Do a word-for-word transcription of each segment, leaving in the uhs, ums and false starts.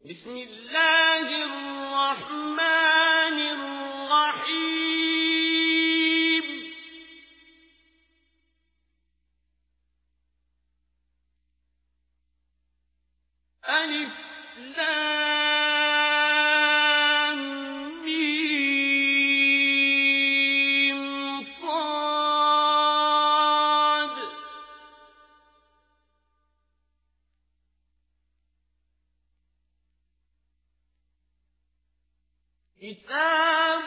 بسم الله الرحمن الرحيم ألف لام ميم صاد كتاب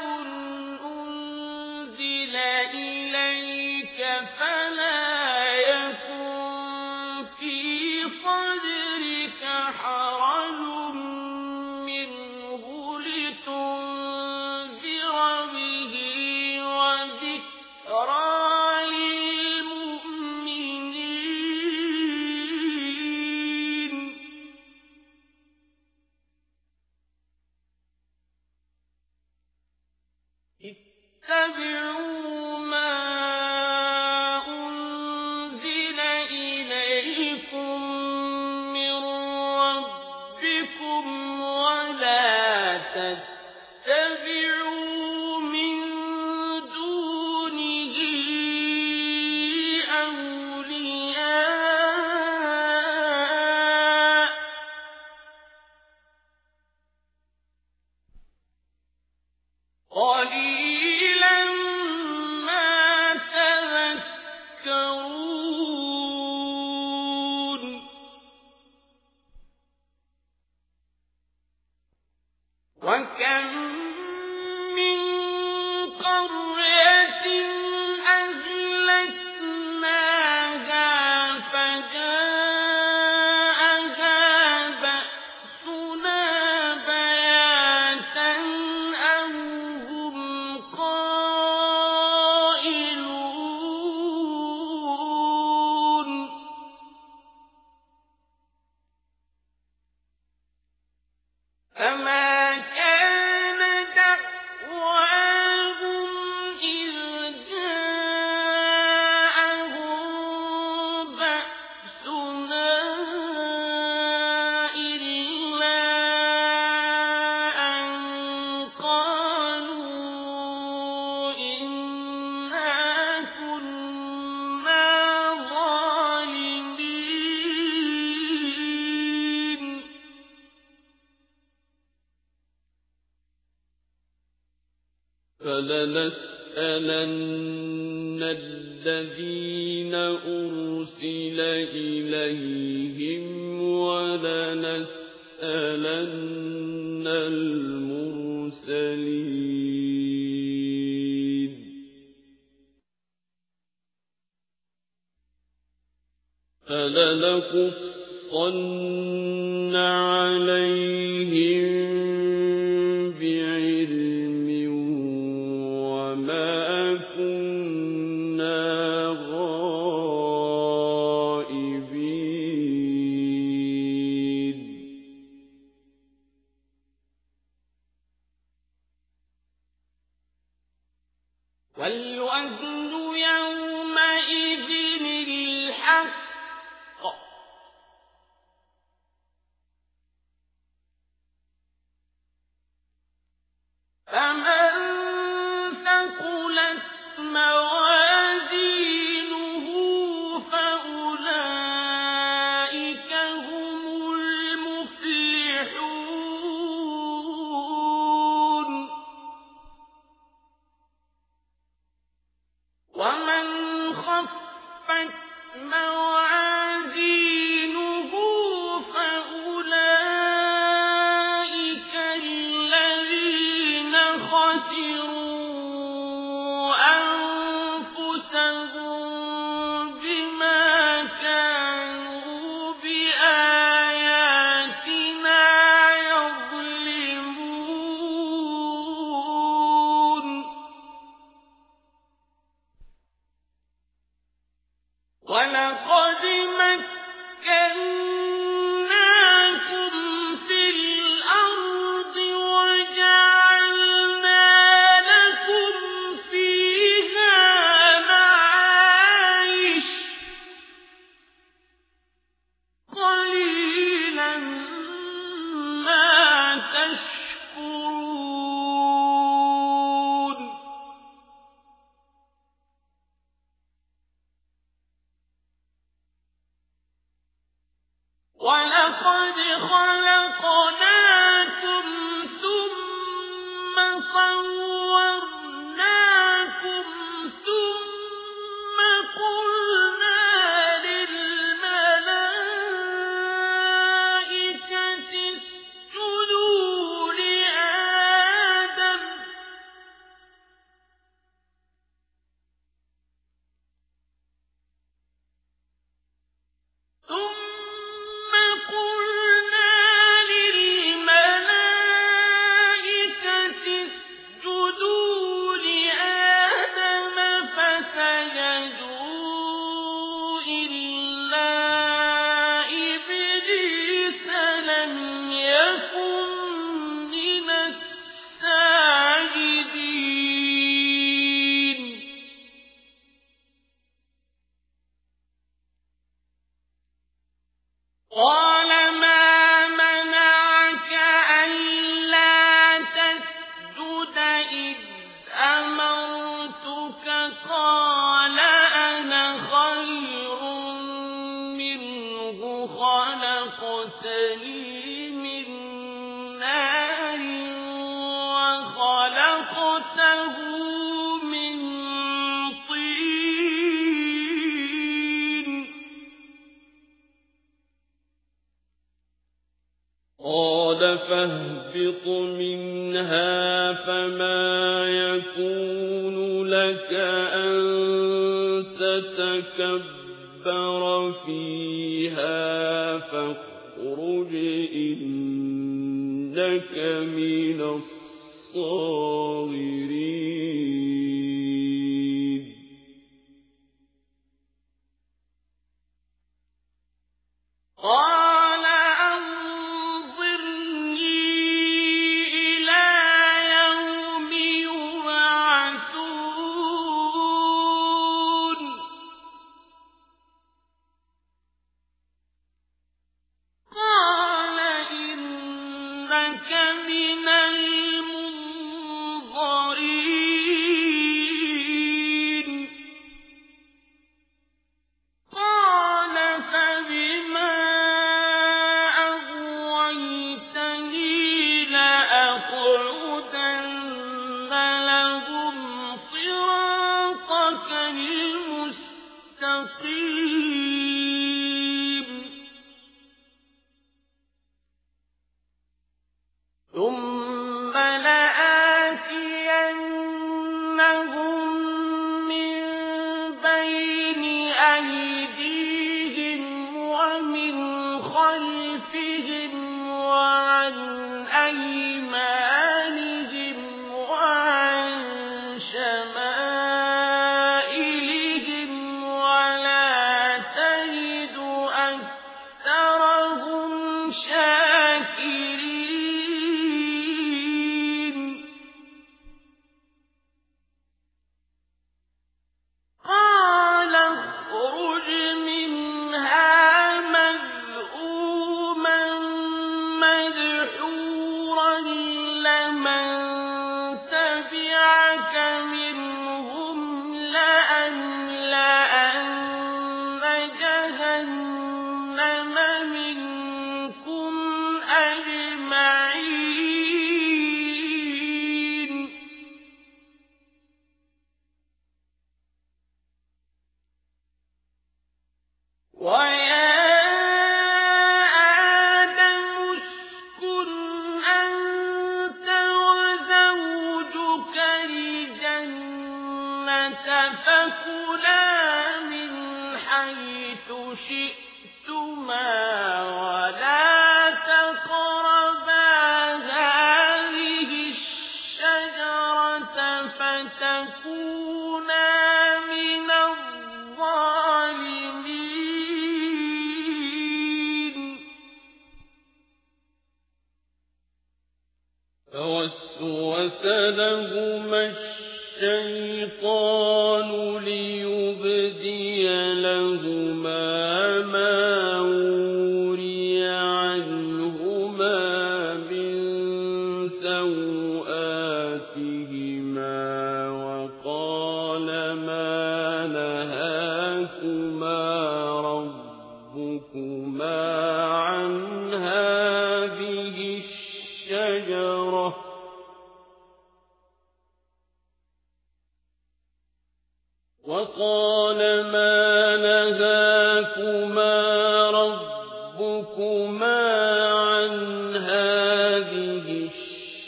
أنزل إليك فلا يكن في صدرك حرج منه لتنذر به وذكرى للمؤمنين اتبعوا ما أنزل إليكم من ربكم ولا تتبعوا من دونه أولياء قليلا ما تذكرون وكم من قرية أهلكناها فجاءها بأسنا بياتا أو هم قائلون فما كان دعواهم إذ جاءهم بأسنا إلا أن قالوا إنا كنا ظالمين فلنسألن الذين أرسل إليهم ولنسألن المرسلين فلنقصن عليهم بعلم وما كنا غائبين والوزن يومئذ الحق فمن ثقلت موازينه فأولئك هم المفلحون ومن خفت موازينه فأولئك الذين خسروا يشكرون ولقد خلقناكم ثم صورناكم ثم قلنا للملائكة اسجدوا لآدم ثم قلنا للملائكة اسجدوا لآدم فسجدوا إلا إبليس لم يكن من الساجدين قال ما منعك ألا تسجد إذ أمرتك قال أنا خير منه خلقتني من نار وخلقته من طين قال فاهبط منها فما يكون لك أن تتكبر فيها فاخرج إنك من الصاغرين قال أنظرني إلى يوم يبعثون قال إنك من المنظرين قال فبما أغويتني لأقعدن لهم صراطك المستقيم ثم لآتينهم من بين أيديهم ومن خلفهم وعن أيمانهم وعن شمائلهم ولا تجد أكثرهم شاكرين قال اخرج منها مذءوما مدحورا لمن تبعك منهم لأملأن جهنم منكم أجمعين ويا آدم اسكن أنت وزوجك الجنة فكلا من حيث شئتما ولا تقربا هذه الشجرة فتكونا من الظالمين فوسوس لهما الشيطان ليبدي لهما ما وري عنهما من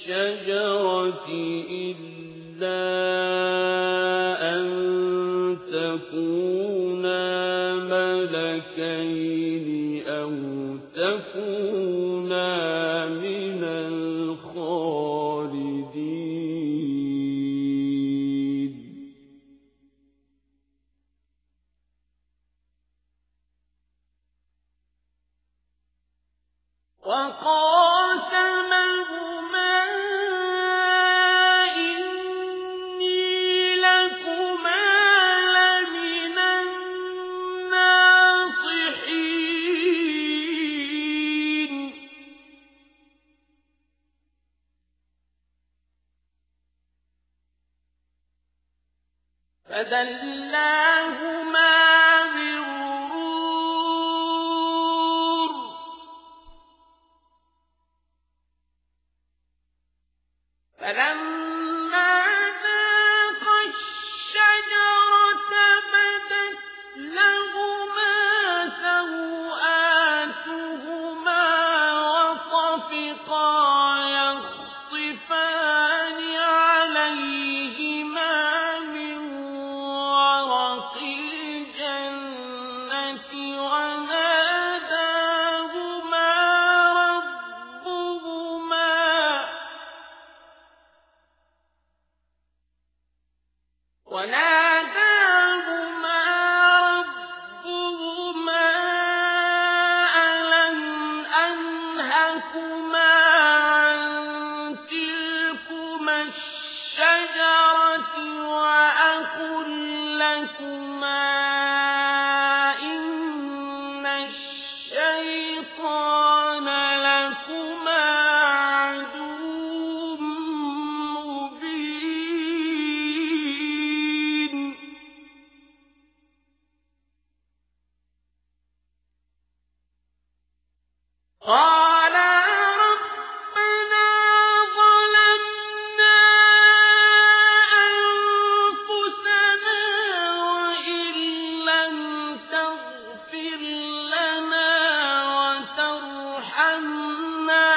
الشجرة إلا أن تكونا ملكين أو تكونا من الخالدين وقاسمهما إني لكما لمن الناصحين فدلاهما بغرور فلما ذاقا الشجرة بدت لهما سوآتهما وطفقا يخصفان عليهما من ورق الجنة وناداهما ربهما وناداهما ربهما ألم أنهكما عن تلكما الشجرة وأقل لكما إن الشيطان لكما عدو مبين قالا ربنا ظلمنا أنفسنا وإن لم تغفر لنا وترحمنا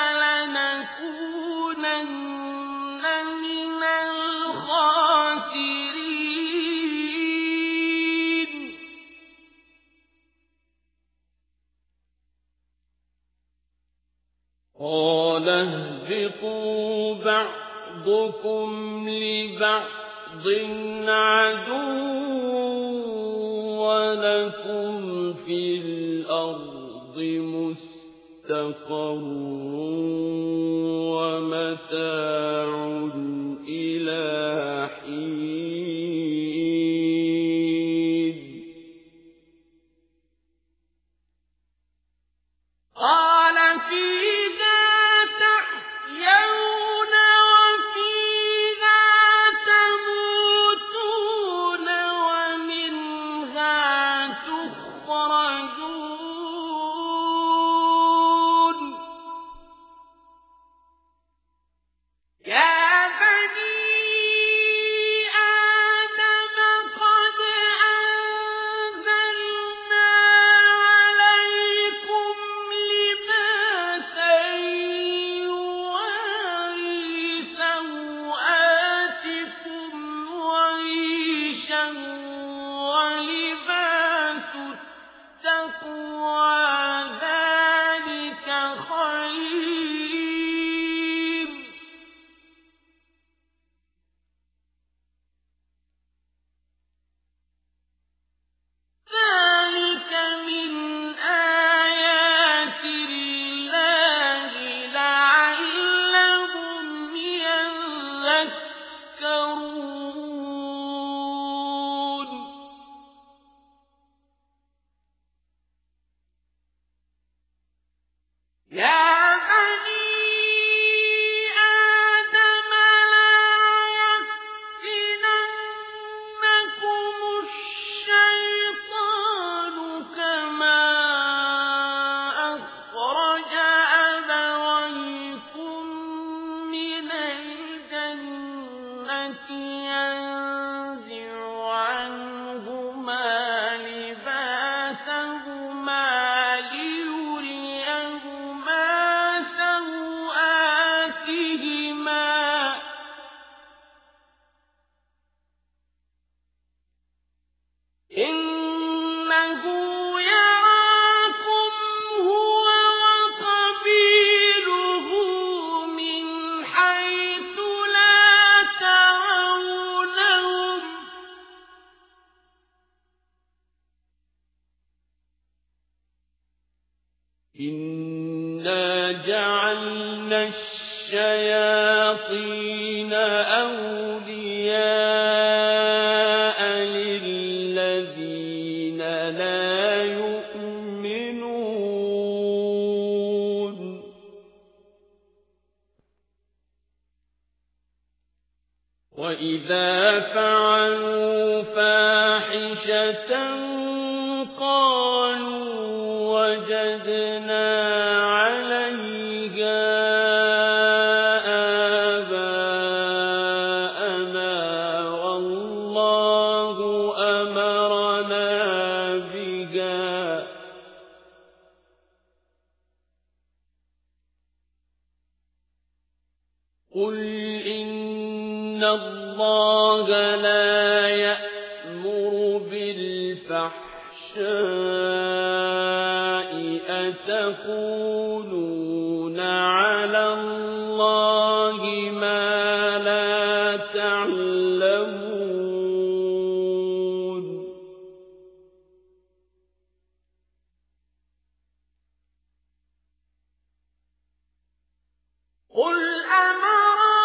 لنكونن من الخاسرين قال اهبطوا بعضكم لبعض عدو ولكم في الأرض مستقر ومتاع إلى حين قال فيها تحيون وفيها تموتون ومنها تخرجون الشياطين أولياء للذين لا يؤمنون وإذا فعلوا فاحشة قالوا وجدنا عليها آباءنا والله أمرنا بها قل إن الله لا يأمر بالفحشاء أتقولون على الله ما لا تعلمون قل أمر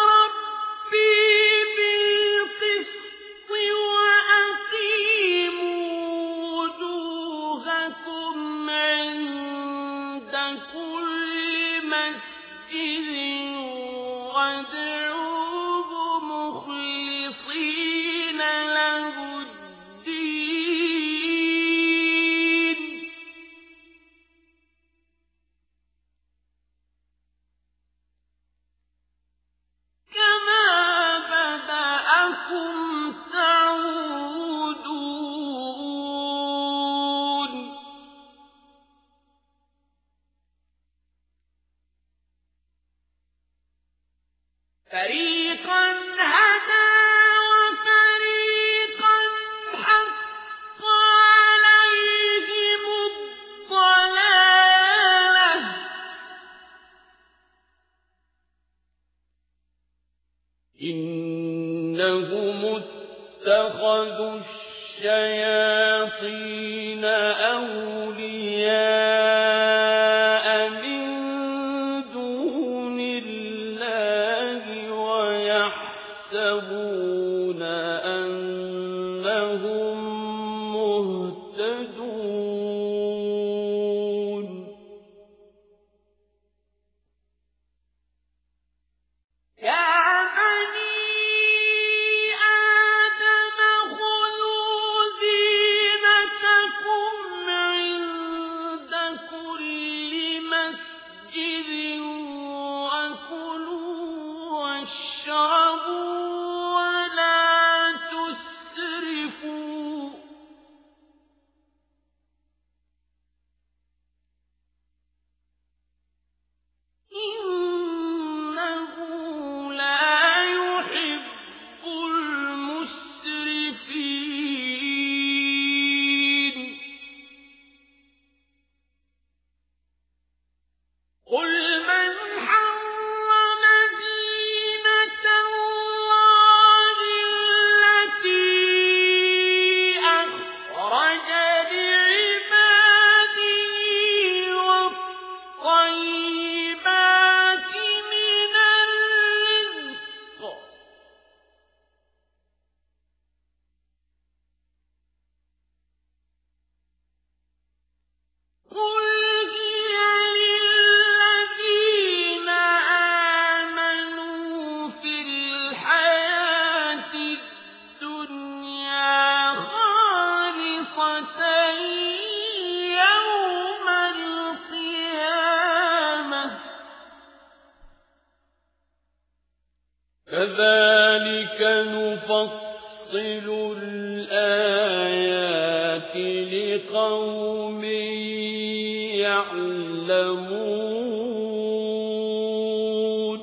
كل مسجد وادعوه مخلصين له الدين كما بدأكم تعودون فريقا هدى وفريقا حق عليهم الضلالة إنهم اتخذوا الشياطين أولياء من دون الله ويحسبون أنهم مهتدون يا بني آدم خذوا زينتكم عند كل مسجد وكلوا واشربوا ولا تسرفوا إنه لا يحب المسرفين قل من حرم زينة الله التي أخرج لعباده والطيبات من الرزق قل هي للذين آمنوا في الحياة الدنيا خالصة يوم القيامة كذلك نفصل الآيات لقوم يعلمون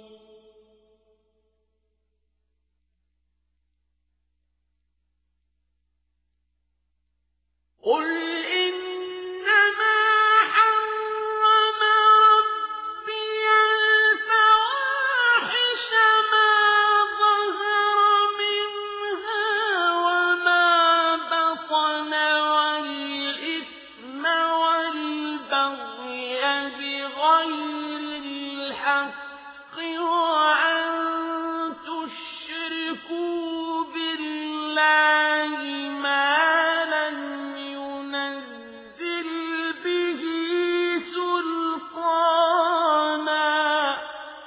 قل إنما حرم ربي الفواحش ما ظهر منها وما وأن تشركوا بالله ما لم ينزل به سلطانا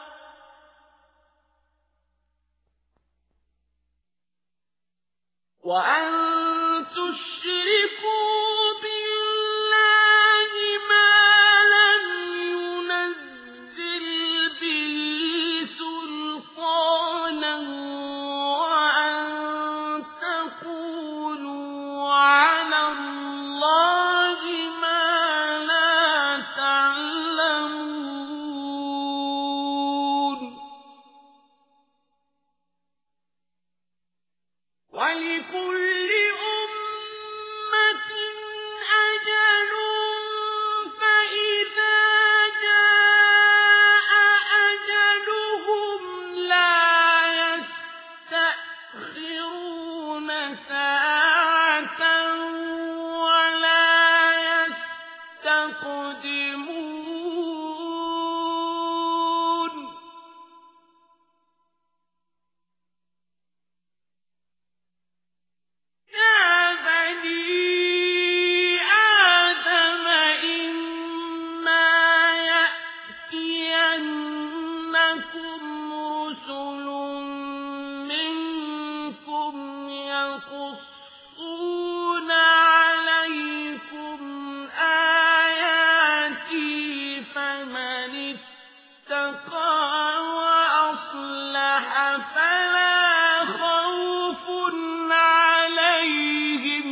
وأن تشركوا بالله ما لم ينزل به سلطانا وأن تقولوا على الله ما لا تعلمون ولكل أمة أجل فإذا جاء أجلهم لا يستأخرون ساعة ولا يستقدمون يا بني آدم إما يأتينكم رسل منكم يقصون عليكم آياتي فمن اتقى وأصلح فلا خوف عليهم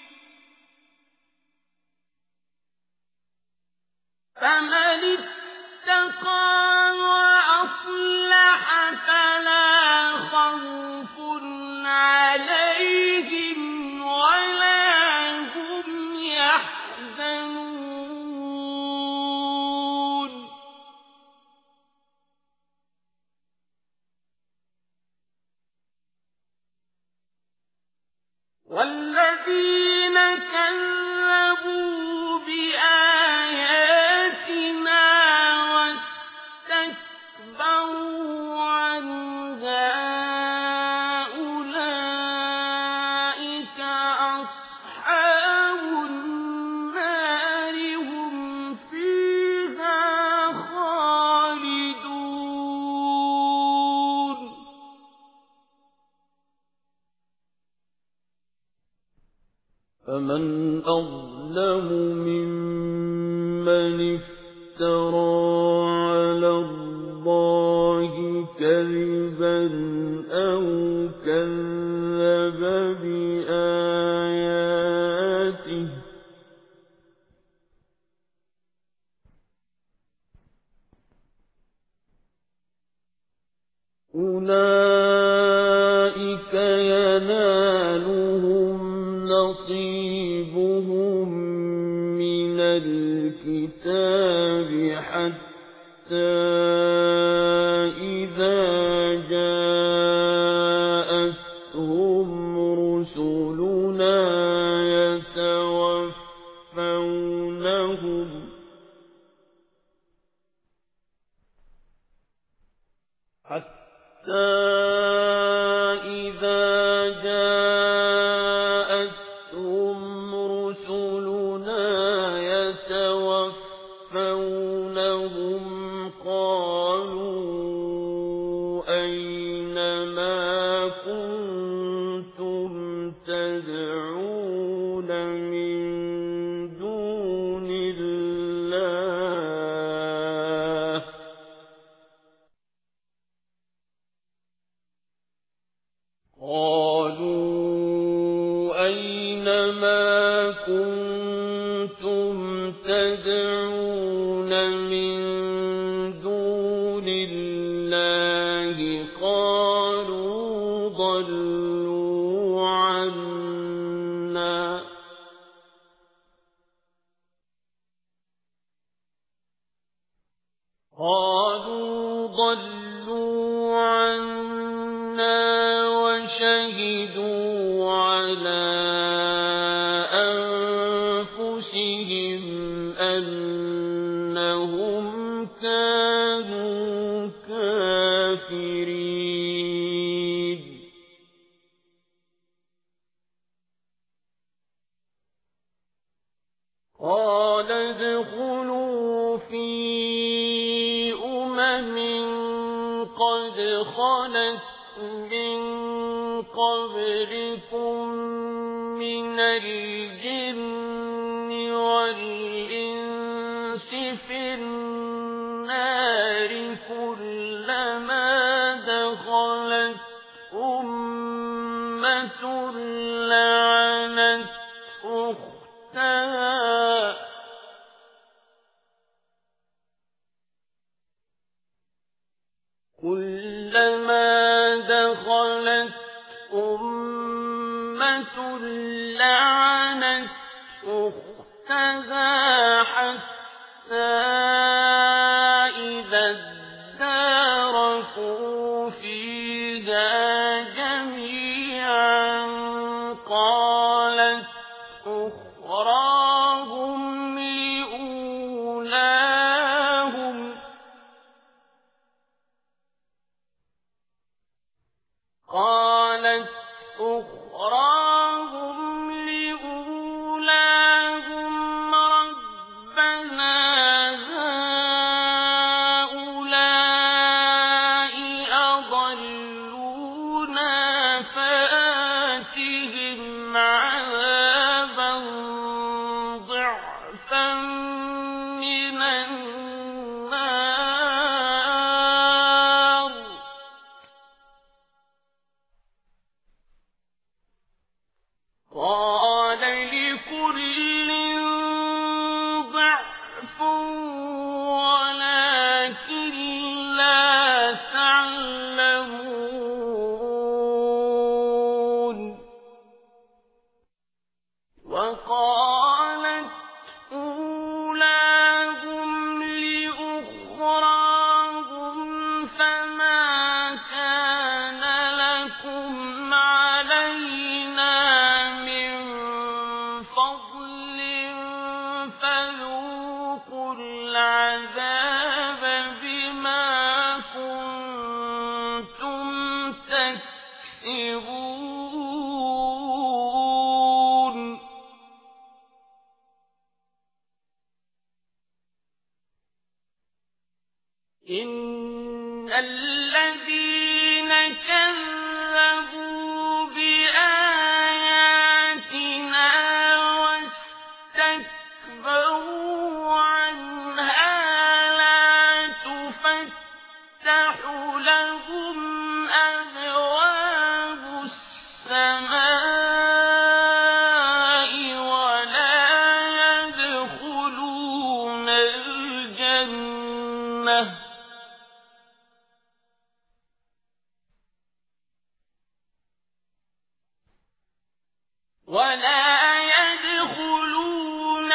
فمن اتقى وأصلح فلا خوف عليهم ولا هم يحزنون والذين كذبوا بآياتنا واستكبروا عنها أولئك أصحاب النار هم فيها خالدون فمن أظلم ممن افترى على الله كذبا أو كذب بآياته أولئك ينالهم نصيبهم من الكتاب حتى إذا جاءتهم رسلنا يتوفونهم حتى إذا جاءتهم رسلنا يتوفونهم قالوا أين ما كنتم تدعون من دون الله قالوا أين ما كنتم تدعون من دون الله قالوا ضلوا عنا قالوا ضلوا عنا وشهدوا على أنفسهم أنهم كانوا كافرين أمم قد خلت من قبلكم من الجن والإنس في النار كلما دخلت أمة لعنت أختها كلما دخلت أمة لعنت أختها حتى إذا اداركوا فيها جميعا قالت أخراهم لأولاهم قالت أخراهم لأولاهم ربنا هؤلاء أضلونا فآتهم عذابا ضعفا من النار قال لكل ضعف ولكن لا تعلمون وقالت أولاهم لأخراهم فما كان لكم علينا فضل فذوقوا العذاب بما كنتم تكسبون إن الذين كذبوا بآياتنا واستكبروا عنها لا تفتح لهم أبواب السماء ولا يدخلون الجنة ولا يدخلون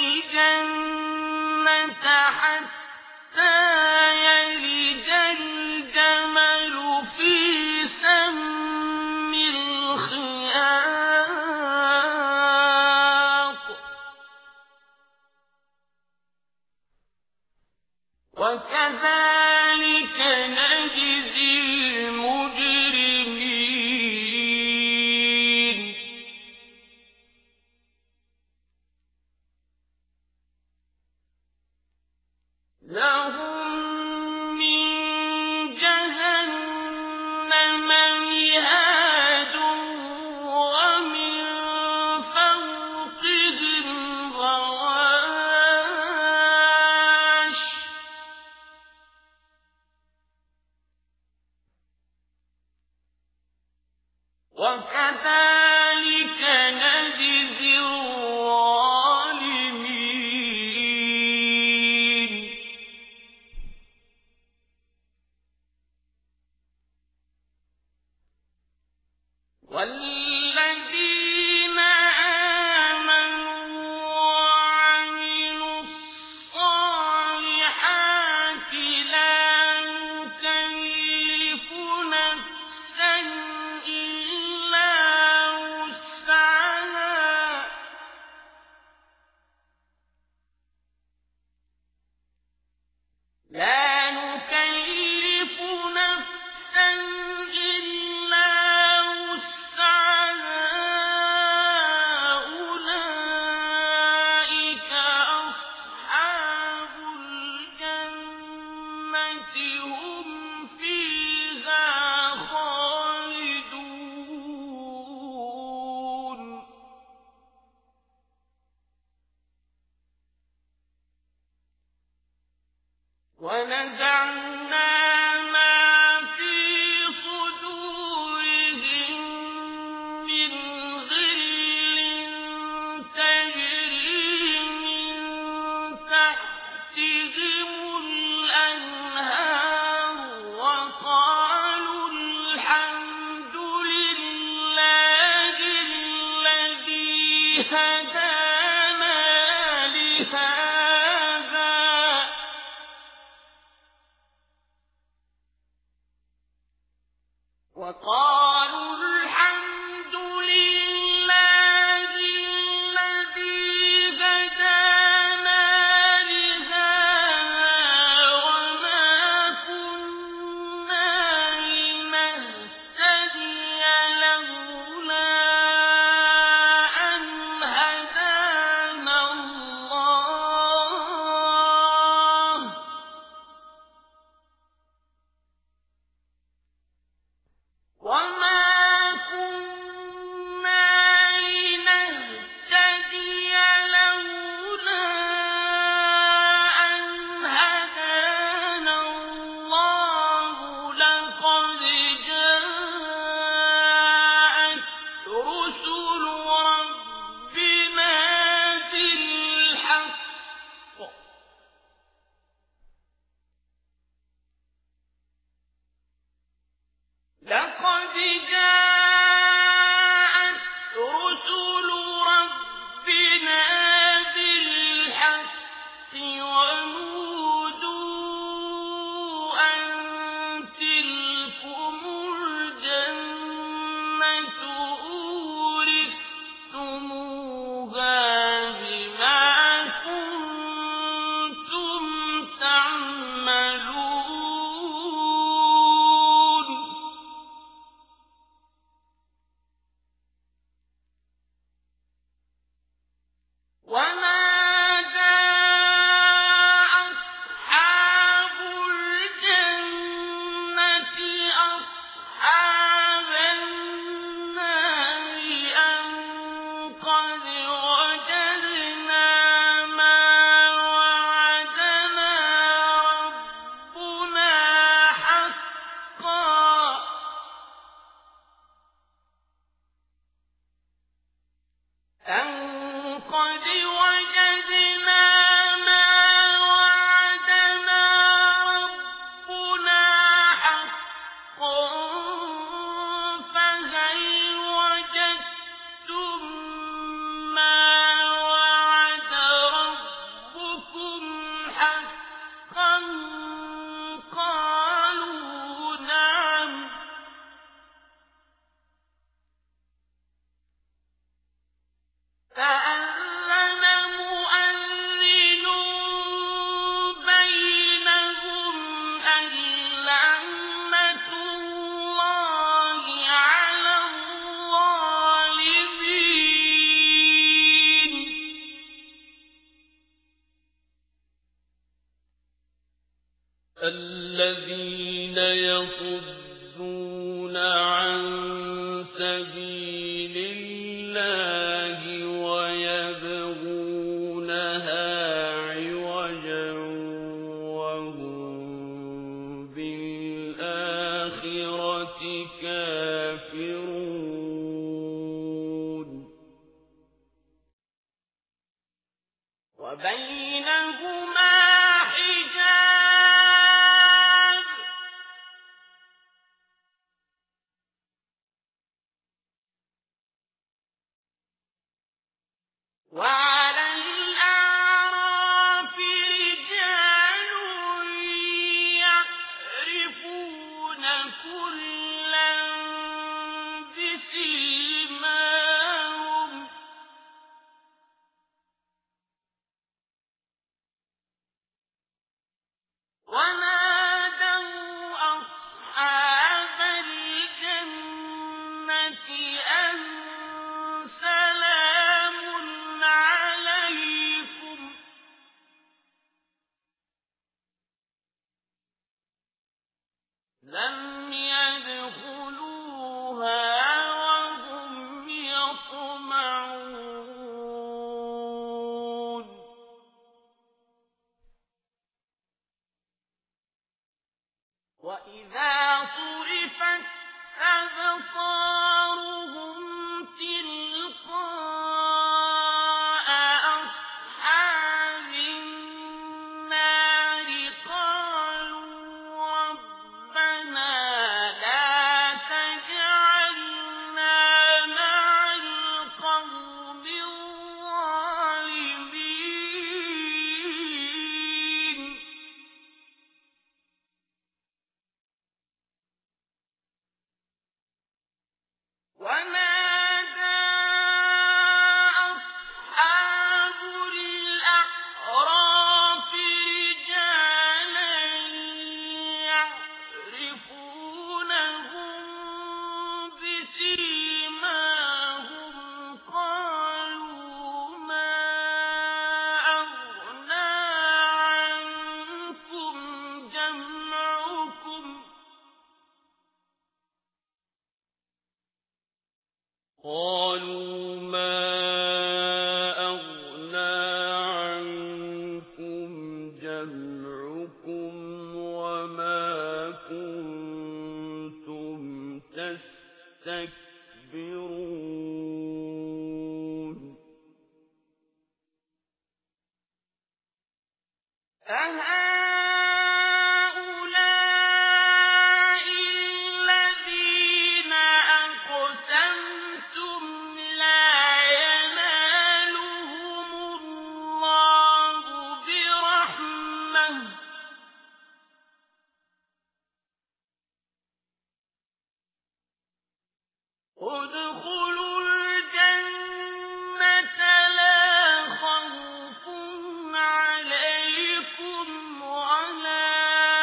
الجنة حتى يلج الجمل في سم الخياط وكذلك نجزي المجرمين لهم من جهنم مهاد ومن فوقهم غواش وكذلك نجزي الظالمين والذين آمنوا وعملوا الصالحات لا نكلف نفسا إلا وسعها لا نكلف نفسا إلا وسعها هم فيها خالدون ونزعنا هدانا لهذا وقالوا الحمد لله الذي هدانا لهذا وما كنا لنهتدي لولا لقد جاءت رسل ربنا بالحق ونودوا أن تلكم الجنة أورثتموها بما كنتم تعملون ونادى أصحاب الجنة أصحاب النار أن قد وجدنا ما وعدنا ربنا حقا أن قد وجدنا ما وعدنا ربنا حقا فهل وجدتم ما وعد ربكم حقا قالوا نعم فأذن مؤذن بينهم اللعنة الله على الظالمين الذين يصدون عن سبيل الله ويبغونها عوجا وهم بالآخرة كافرون وبينهما حجاب وعلى الأعراف رجال يعرفون كلا بسيماهم ونادوا أصحاب الجنة أن سلام عليكم لم يدخلوها وهم يطمعون وإذا صرفت أبصارهم تلقاء أصحاب النار قالوا ربنا لا تجعلنا مع القوم الظالمين ونادى أصحاب الأعراف رجالا يعرفونهم بسيماهم قالوا ما أغنى عنكم جمعكم قالوا ما أغنى عنكم جمعكم وما كنتم تستكبرون أهؤلاء الذين أقسمتم لا ينالهم الله برحمة ادخلوا الجنة لا خوف عليكم ولا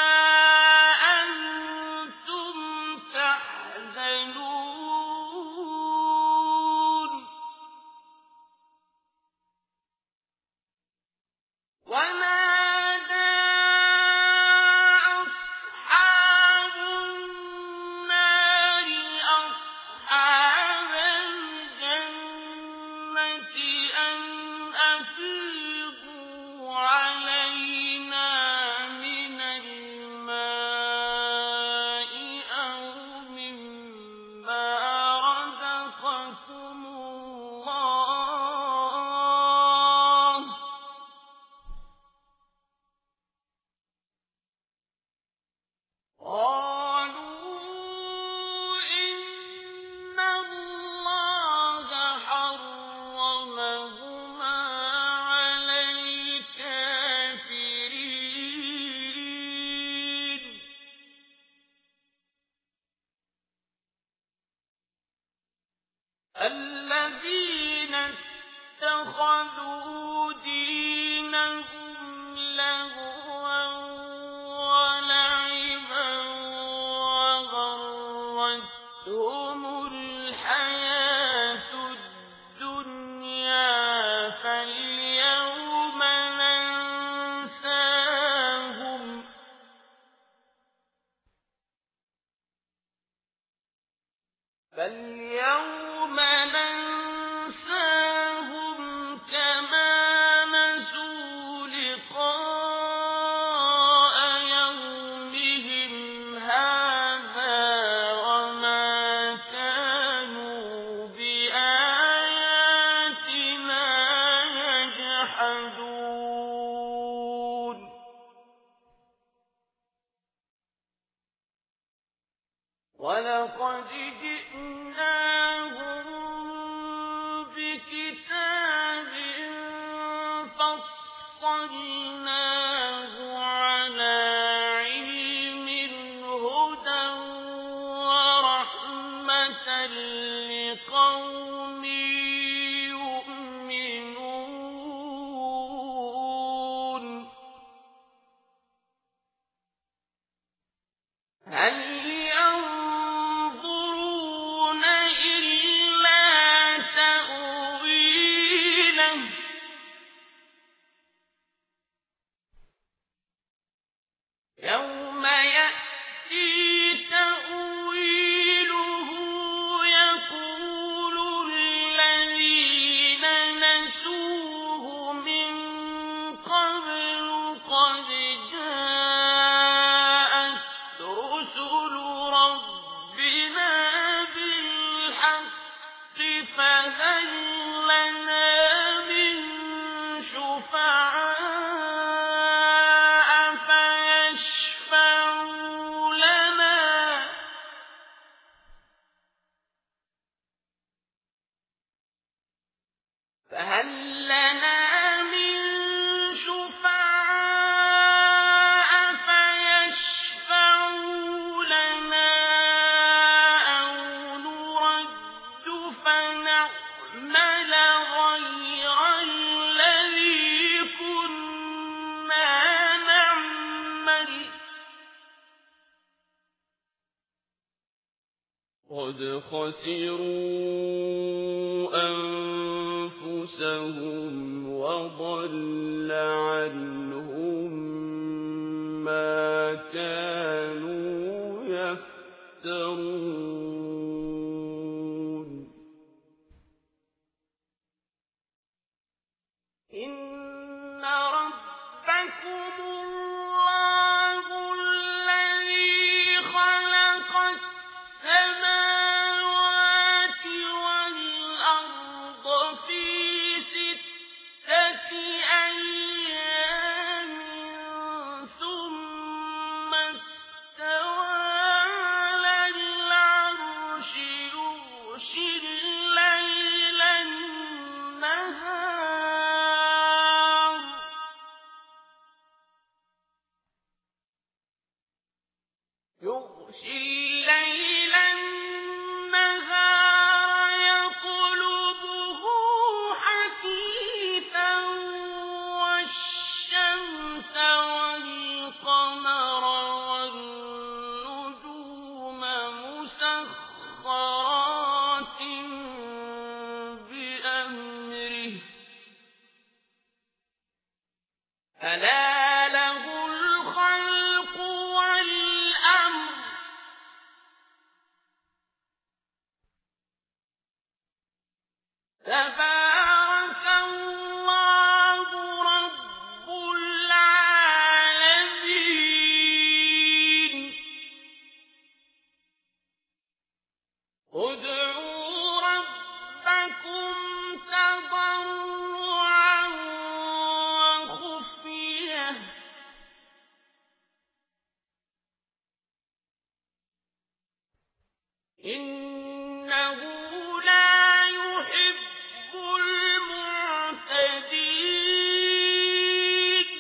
أنتم تحزنون ونادى أصحاب النار أصحاب الجنة أن أفيضوا علينا من الماء أو مما رزقكم الله قالوا إن الله حرمهما على الكافرين الذين اتخذوا دينهم لهوا ولعبا وغرتهم الحياة الدنيا فاليوم ننساهم فاليوم ننساهم كما نسوا لقاء يومهم هذا وما كانوا بآياتنا يجحدون ولقد جئناهم بكتاب فصلناه على علم هدى ورحمة لقوم يؤمنون هل ينظرون إلا تأويله يوم يأتي قد خسروا أنفسهم وضل عنهم ما كانوا يفترون إن ربكم الله الذي خلق السماوات والأرض في ستة أيام ثم استوى على العرش يغشي الليل النهار يغشي الليل النهار يطلبه حثيثا والشمس والقمر والنجوم مسخرات بأمره ألا له الخلق والأمر تبارك الله رب العالمين ادعوا ربكم تضرعا وخفية إنه لا يحب المعتدين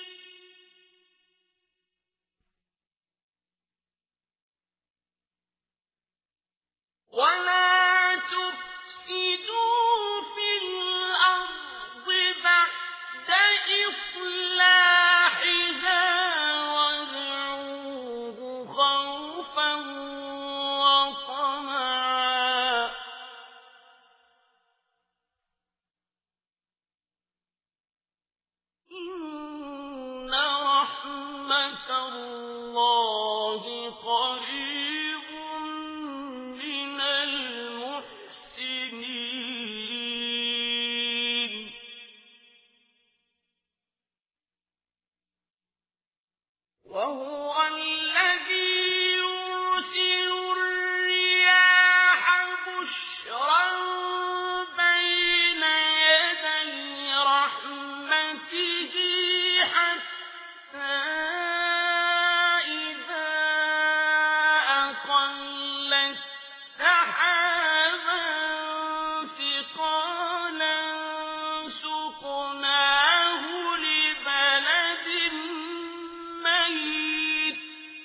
ولا تفسدوا في الأرض بعد إصلاحها وادعوه خوفا وطمعا إن رحمة الله قريب من المحسنين وهو الذي يرسل الرياح بشرا بين يدي رحمته حتى إذا أقلت سحابا ثقالا سقناه لبلد ميت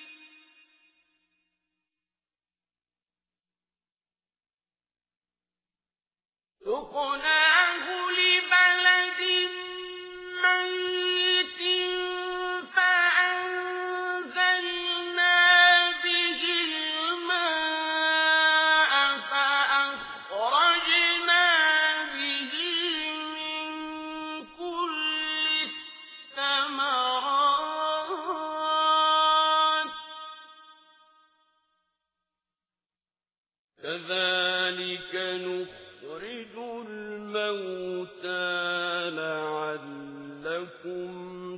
سقناه لبلد ميت فأنزلنا به الماء فأخرجنا به من كل الثمرات كذلك نخرج الموتى لعلكم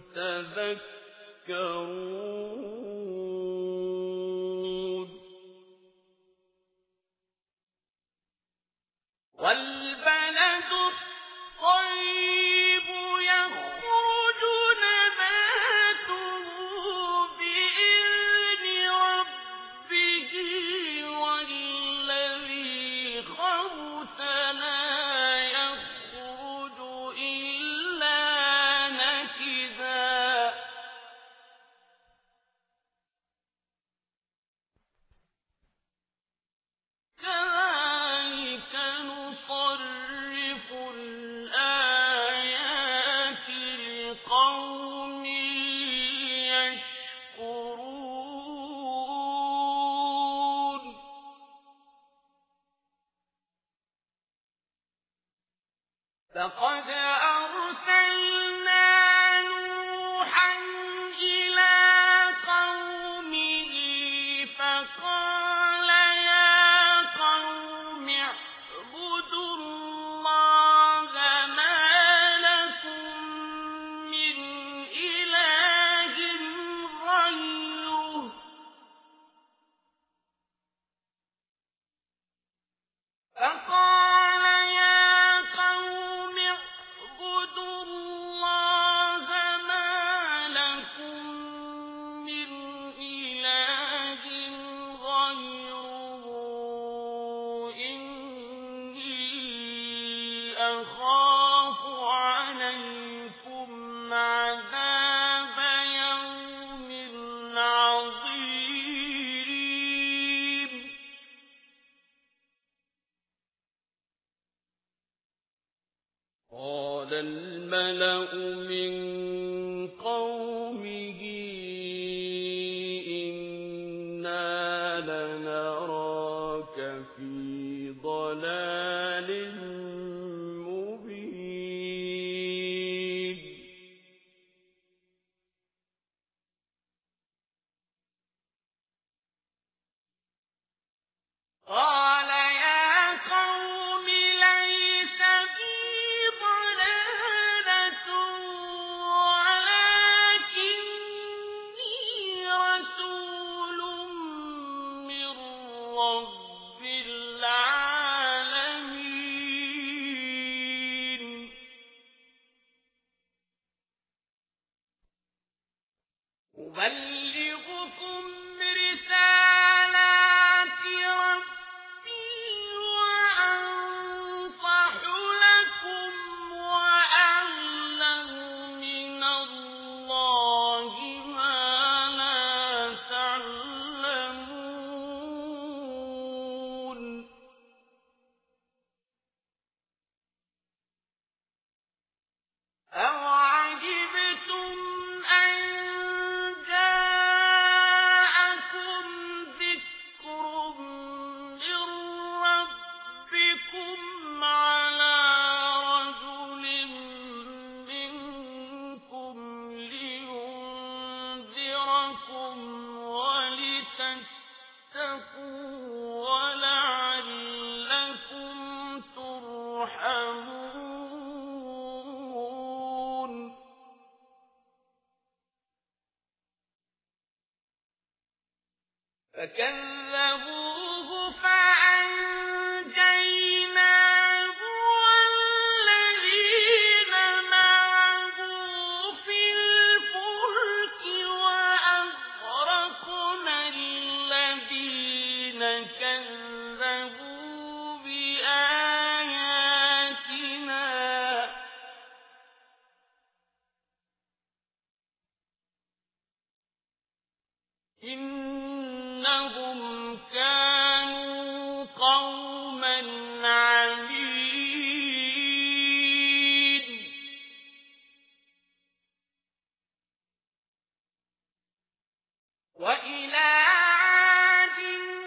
تذكرون والبلد الطيب يخرج نباته بإذن ربه والذي خبث لا يخرج إلا نكدا فقد أرسلنا نوحا إلى قومه فقال يا قوم اعبدوا الله ما لكم من إله غيره فقال يا قوم اعبدوا الله ما لكم من إله غيره إني أخاف عليكم عذاب يوم عظيم قال الملأ من قومه إنا لنراك في ضلال مبين قال يا قوم ليس بي ضلالة ولكني رسول من رب العالمين أبلغكم رسالات ربي وأنصح لكم وأعلم من الله ما لا تعلمون أَوَعَجِبْتُمْ أَن جَاءَكُمْ ذِكْرٌ مِّن رَّبِّكُمْ عَلَىٰ رَجُلٍ مِّنكُمْ لِيُنذِرَكُمْ وَلِتَتَّقُوا وَلَعَلَّكُمْ تُرْحَمُونَ فكذبوه فأنجيناه والذين معه في الفلك وأغرقنا الذين كذبوا بآياتنا إنهم كانوا قوما عمين وإلى عاد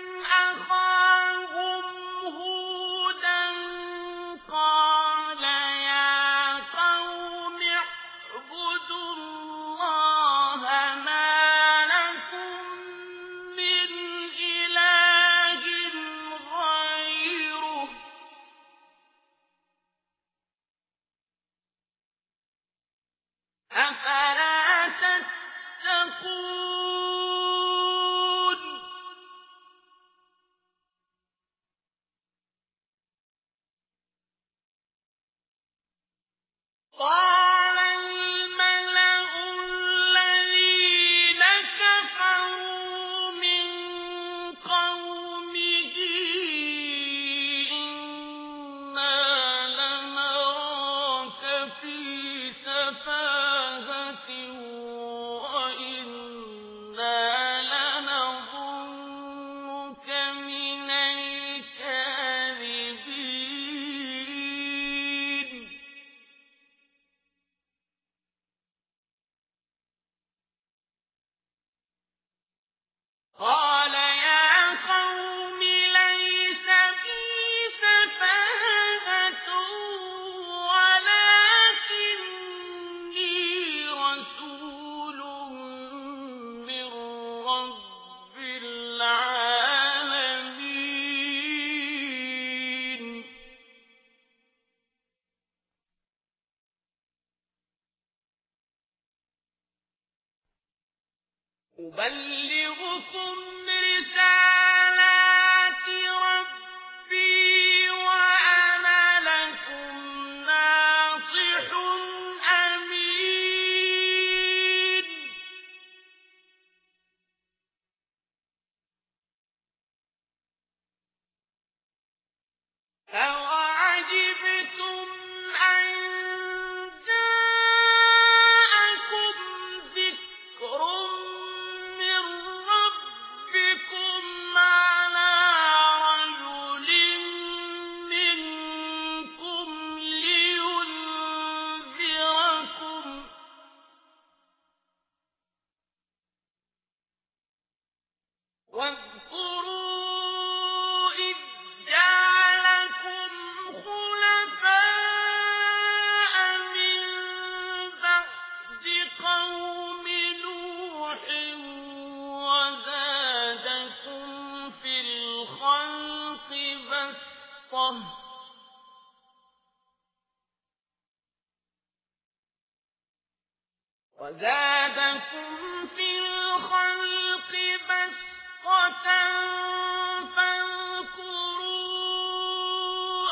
أخاهم هودا قال يا قوم اعبدوا الله ما لكم من إله أَوَعَجِبْتُمْ أَن جَاءَكُمْ ذِكْرٌ مِّن رَّبِّكُمْ عَلَىٰ رَجُلٍ مِّنكُمْ لِيُنذِرَكُمْ ۚ واذكروا إذ جعلكم خلفاء من بعد قوم نوح وزادكم في الخلق بسطة وزادكم في الخلق بسطة فاذكروا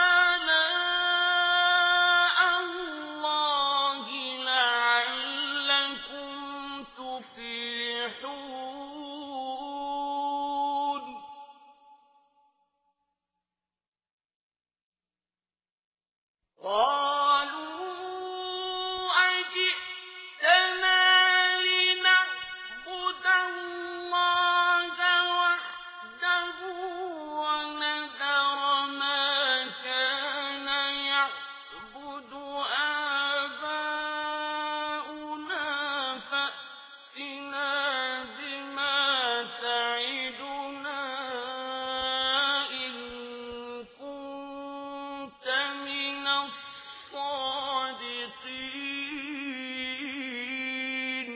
آلاء الله لعلكم تفلحون. قالوا أجئتنا لنعبد الله وحده ونذر ما كان يعبد آباؤنا فأتنا بما تعدنا إن كنت من الصادقين.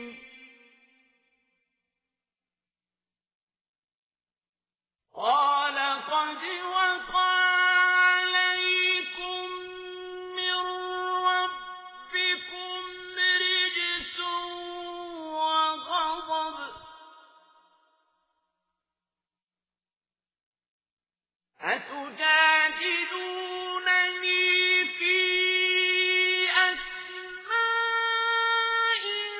قال قد وقع عليكم من ربكم رجس وغضب أتجادلونني في أسماء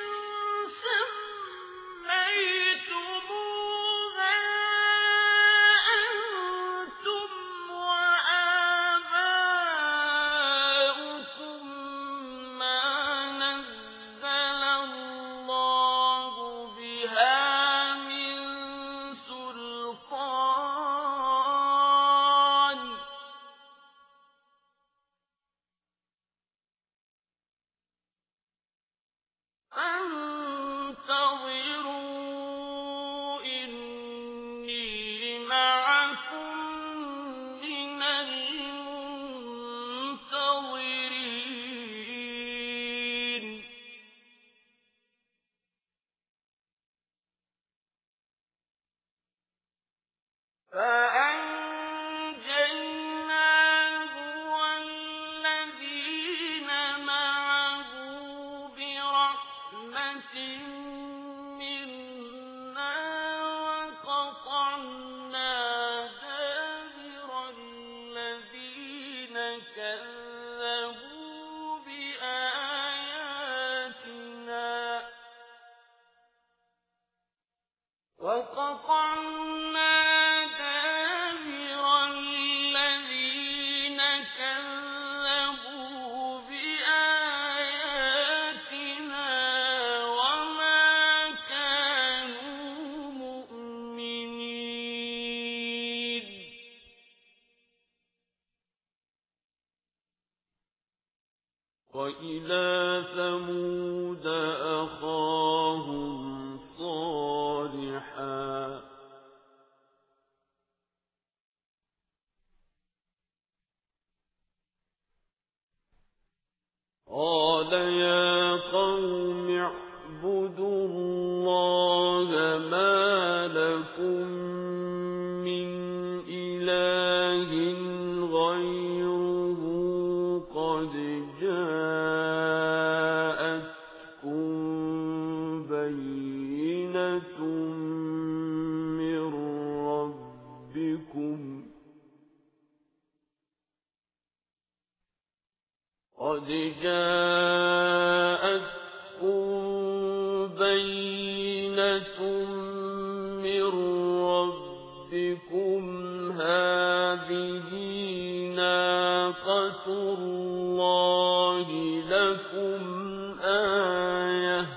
سميتموها أنتم وآباؤكم ما نزل الله بها من سلطان فانتظروا إني معكم من المنتظرين. فأنجيناه والذين معه برحمة منا وقطعنا دابر الذين كذبوا بآياتنا وقطعنا دابر الذين كذبوا بآياتنا وما كانوا مؤمنين. وإلى ثمود أخاهم صالحا قال يا قوم اعبدوا الله ما لكم من إله غيره قد جاءتكم بينة من ربكم قد جاءتكم بينة من ربكم هذه ناقة اللَّهِ لَكُمْ آيَةً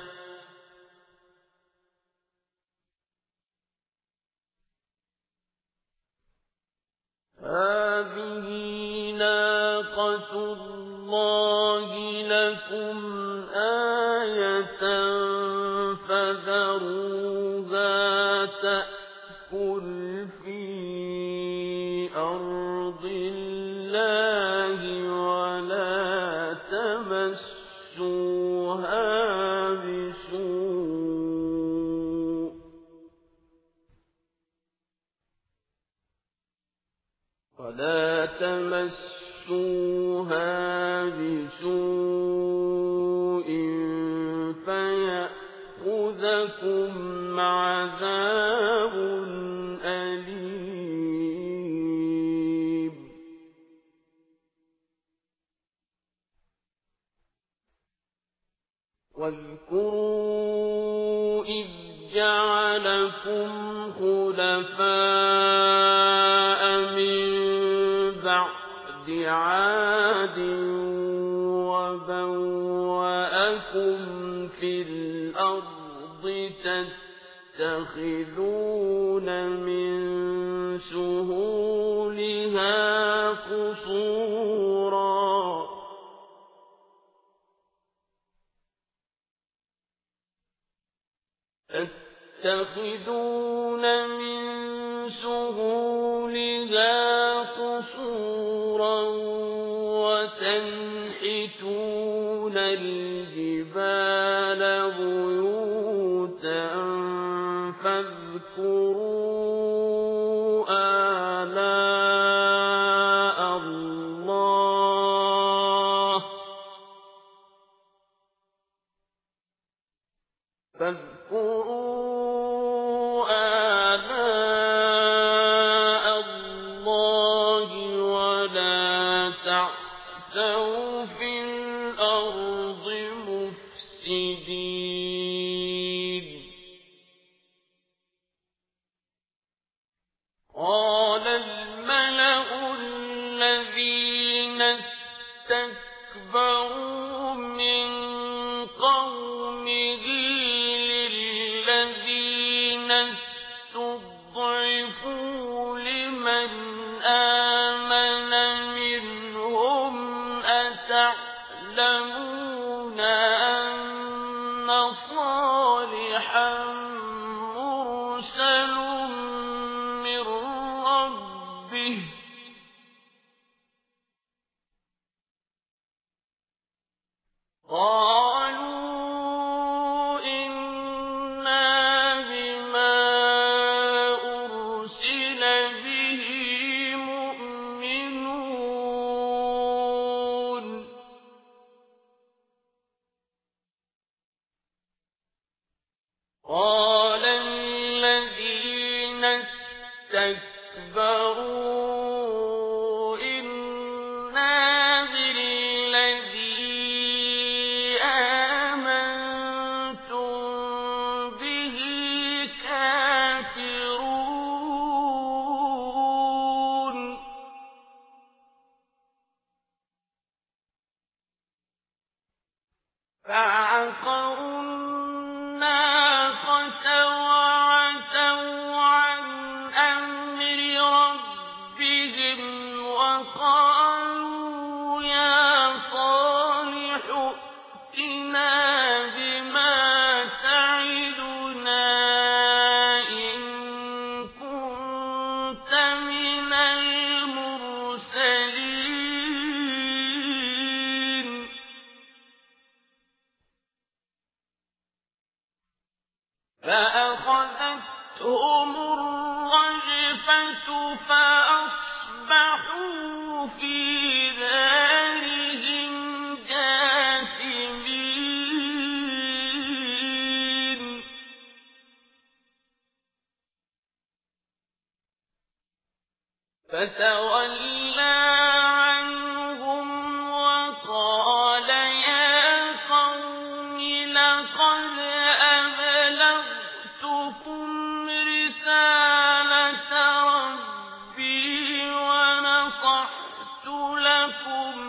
هَٰذِهِ نَاقَةُ اللَّهِ لَكُمْ آيَةً فَذَرُوهَا تَأْكُلْ فِي أَرْضِ اللَّهِ وَلَا تَمَسُّوهَا بِسُوءٍ وَلَا تَمَسُّوهَا بِسُوءٍ فَيَأْخُذَكُمْ عَذَابٌ أَلِيمٌ وَاذْكُرُوا إِذْ جَعَلَكُمْ خُلَفَاءَ مِن بَعْدِ عَادٍ وَبَوَّأَكُمْ فِي الْأَرْضِ تَتَّخِذُونَ مِن سُهُولِهَا قُصُورًا تَتَّخِذُونَ مِن سُهُولِهَا قُصُورًا وَتَنْحِتُونَ الْجِبَالَ بُيُوتًا فَاذْكُرُوا آلَاءَ اللَّهِ فاذكروا آلاء الله ولا تعثوا في الأرض مفسدين قال الملأ الذين استكبروا من قومه للذين استضعفوا لمن آمن منهم أتعلمون أن صالحا مرسل من ربه قالوا إنا بما أرسل به مؤمنون قال الذين استكبروا إنا بالذي آمنتم به كافرون فعقروا الناقة وعتوا عن أمر ربهم وقالوا يا صالح ائتنا بما تعدنا إن كنت من المرسلين فأخذتهم الرجفة فأصبحوا في دارهم جاثمين فتولى عنهم وقال يا قوم لقد أبلغتكم رسالة ربي ونصحت لكم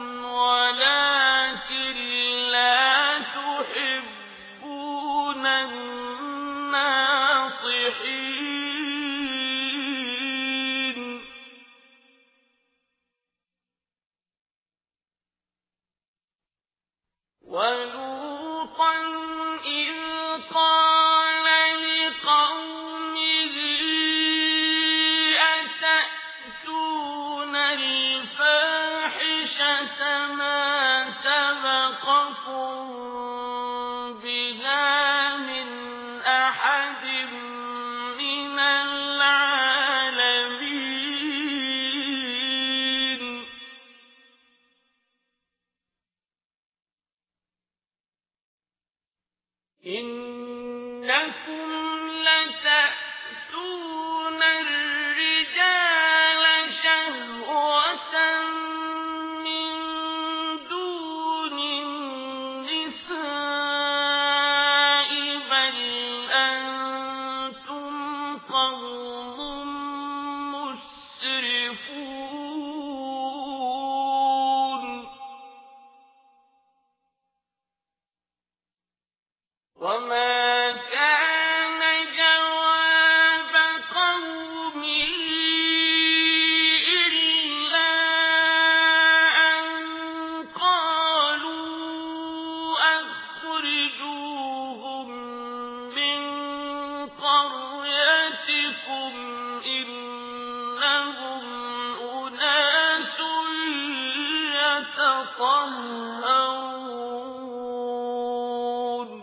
يتطهرون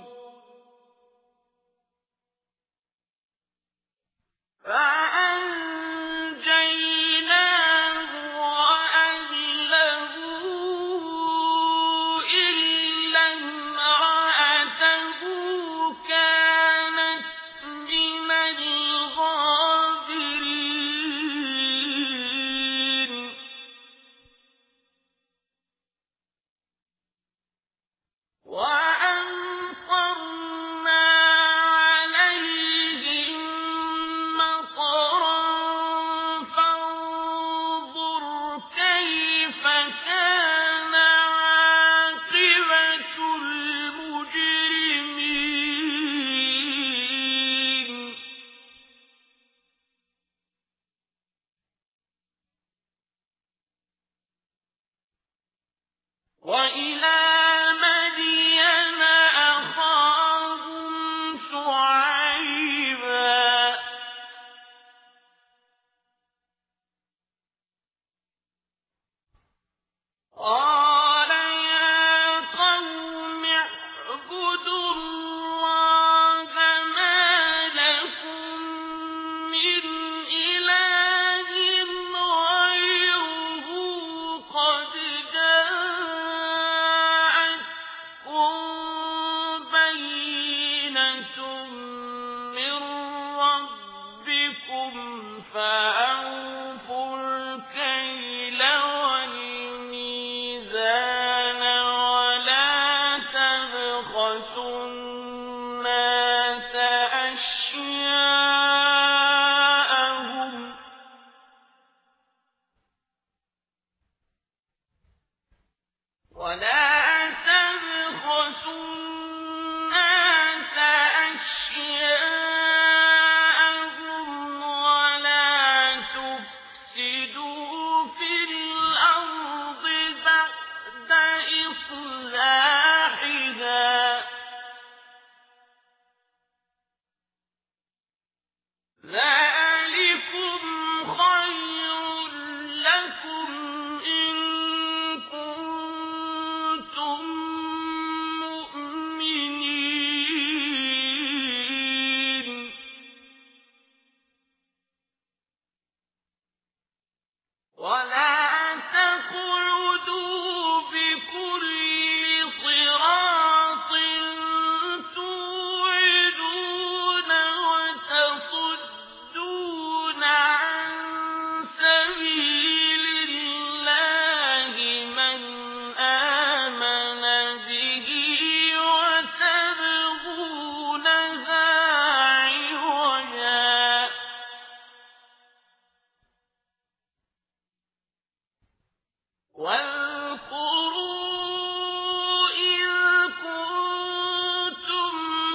فأنجيناه وأهله إلا امرأته كانت من الغابرين وأمطرنا عليهم مطرا فانظر كيف كان عاقبة المجرمين وإلى مدين أخاهم شعيبا قال يا قوم اعبدوا الله ما لكم من إله غيره قد جاءتكم بينة من ربكم فأوفوا الكيل والميزان ولا تبخسوا الناس أشياءهم ولا تبخسوا الناس أشياءهم ولا تفسدوا في الأرض بعد إصلاحها ذلكم خير لكم إن كنتم مؤمنين ولا تقعدوا بكل صراط توعدون وتصدون عن سبيل الله من آمن به وتبغونها عوجا واذكروا إذ كنتم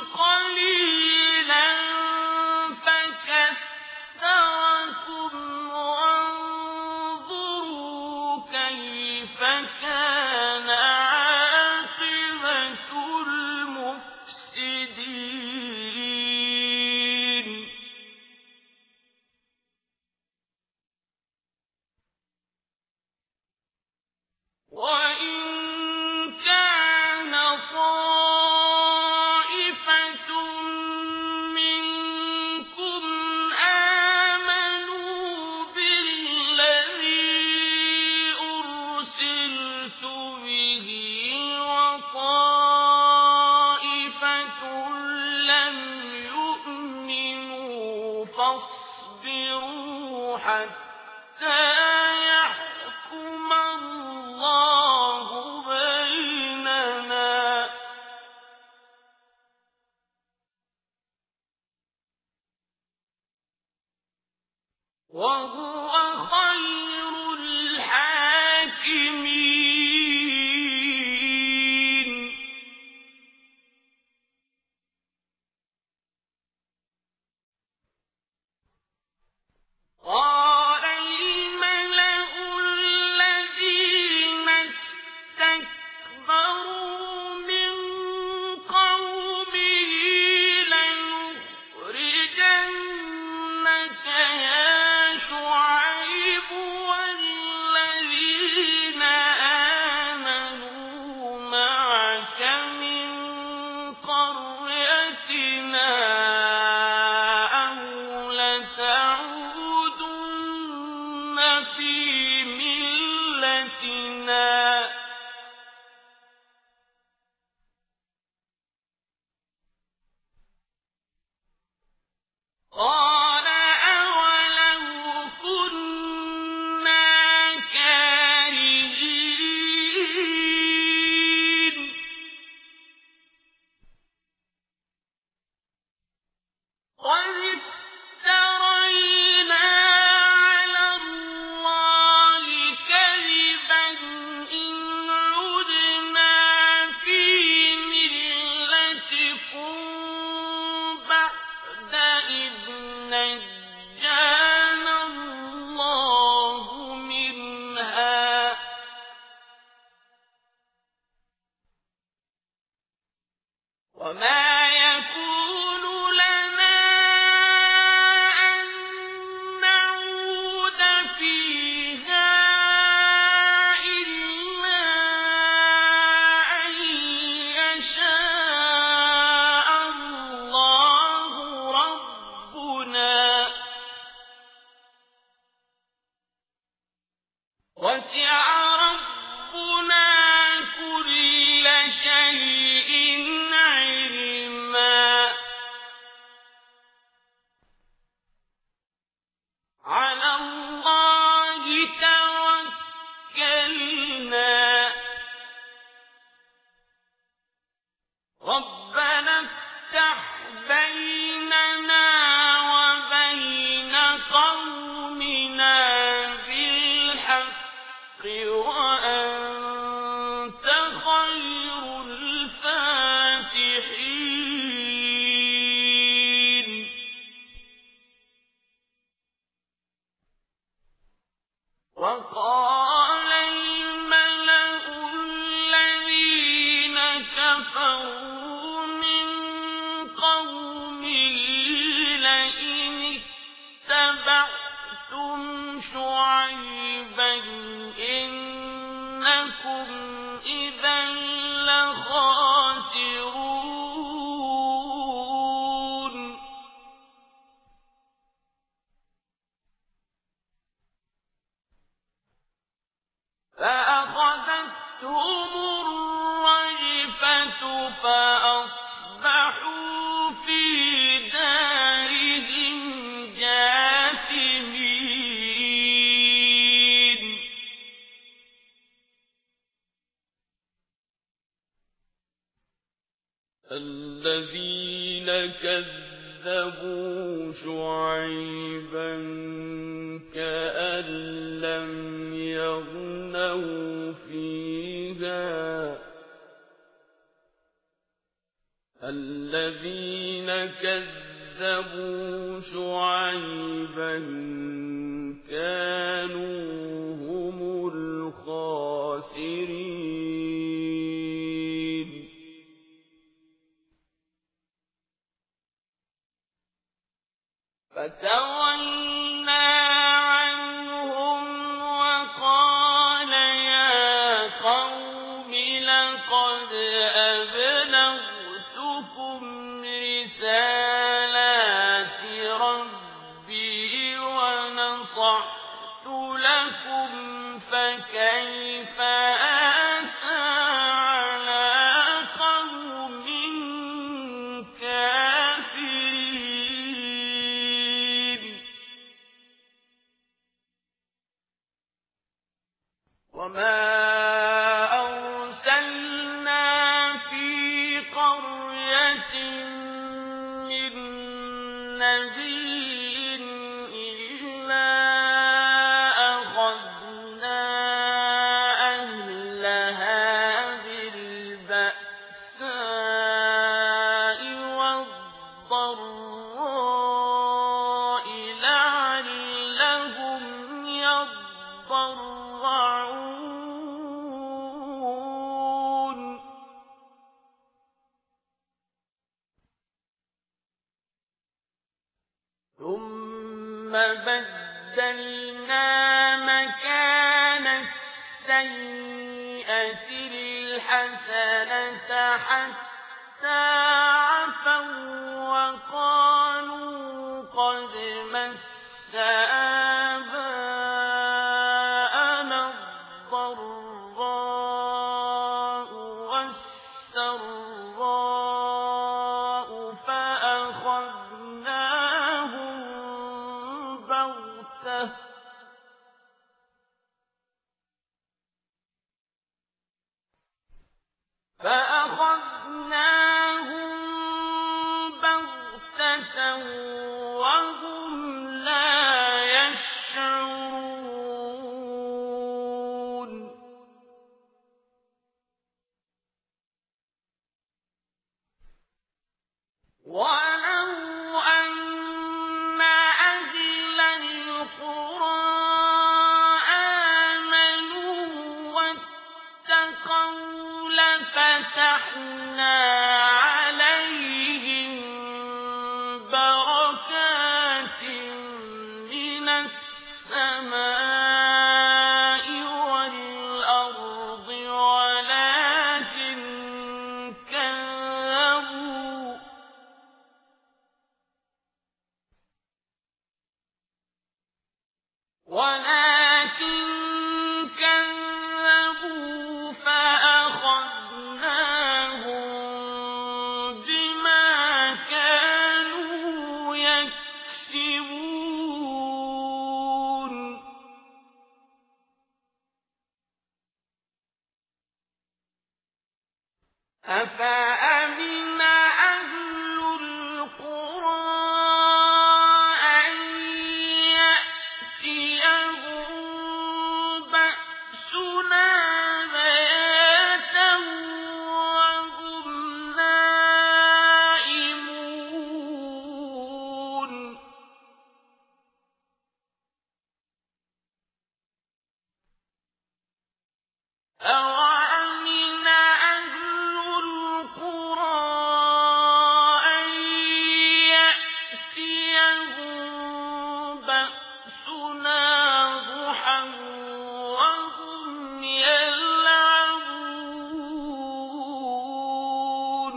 قليلا فكثركم وانظروا كيف كان عاقبة المفسدين وإن كان طائفة منكم آمنوا بالذي أرسلت به وطائفة لم يؤمنوا فاصبروا حتى يحكم الله بيننا وهو خير الحاكمين قال الملأ الذين استكبروا من قومه لنخرجنك يا شعيب في ملتنا قال أولو كنا كارهين قد افترينا على الله كذبا إن عدنا في ملتكم بعد إذ نجانا الله منها وما يكون لنا أن نعود فيها إلا أن يشاء الله ربنا وسع ربنا كل شيء علما على الله توكلنا ربنا افتح بيننا وبين قومنا بالحق وأنت خير الفاتحين وقال الملأ الذين كفروا من قومه لئن اتبعتم شعيبا إنكم إذا لخاسرون فأخذتهم الرجفة فأصبحوا في دارهم جاثمين الذين كذبوا شعيبا كأن لم يغنوا فيها الذين كذبوا شعيبا كانوا هم الخاسرين فتولى عنهم وقال يا قوم لقد أبلغتكم رسالات ربي ونصحت لكم فكيف آسى على قوم كافرين وما أرسلنا في قرية من نبي إلا أخذنا أهلها بالبأساء والضراء لعلهم يضرعون ثم بدلنا مكان السيئة الحسنة حتى عفوا وقالوا قد مس آباءنا بغتة فأخذناهم بغتة وهم لا يشعرون ولو أن أهل القرى آمنوا واتقوا لفتحنا عليهم بركات من السماء والأرض ولكن كذبوا ولكن كذبوا فأخذناهم بما كانوا يكسبون أفأمن أهل القرى أن يأتيهم بأسنا بياتا وهم نائمون أوأمن أهل القرى أن يأتيهم بأسنا ضحى وهم يلعبون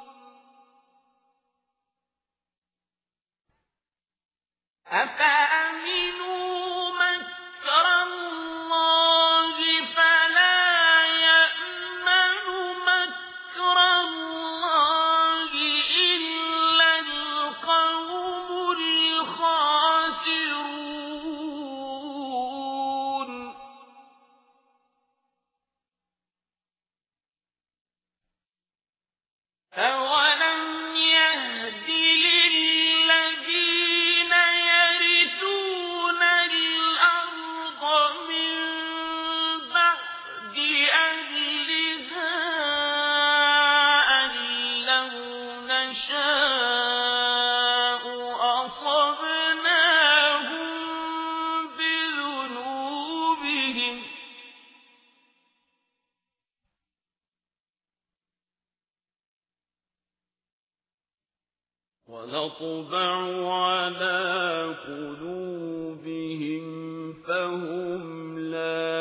أفأمنوا مكر الله فلا يأمن مكر الله إلا القوم الخاسرون أولم يهد للذين يرثون الأرض من بعد أهلها أن لو نشاء أصبناهم بذنوبهم ونطبع على قلوبهم فهم لا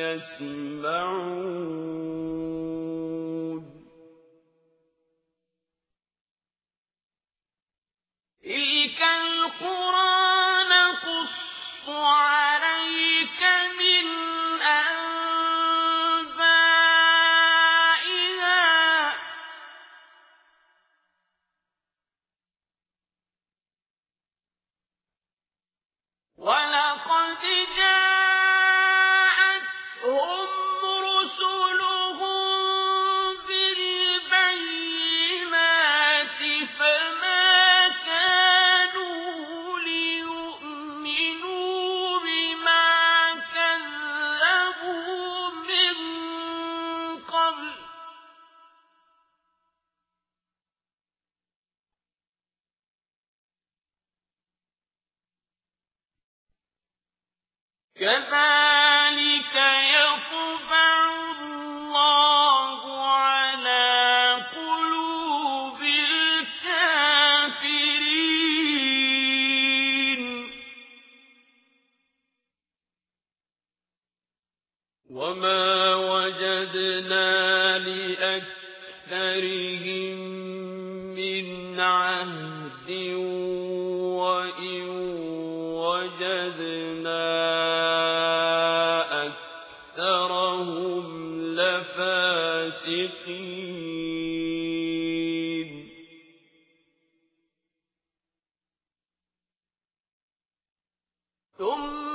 يسمعون تلك القرى نقص عليك من أنبائها ولقد جاءتهم رسلهم بالبينات فما كانوا ليؤمنوا بما كذبوا من قبل كذلك يطبع الله على قلوب الكافرين وما وجدنا لأكثرهم من عهد وإن وجدنا أكثرهم لفاسقين ثم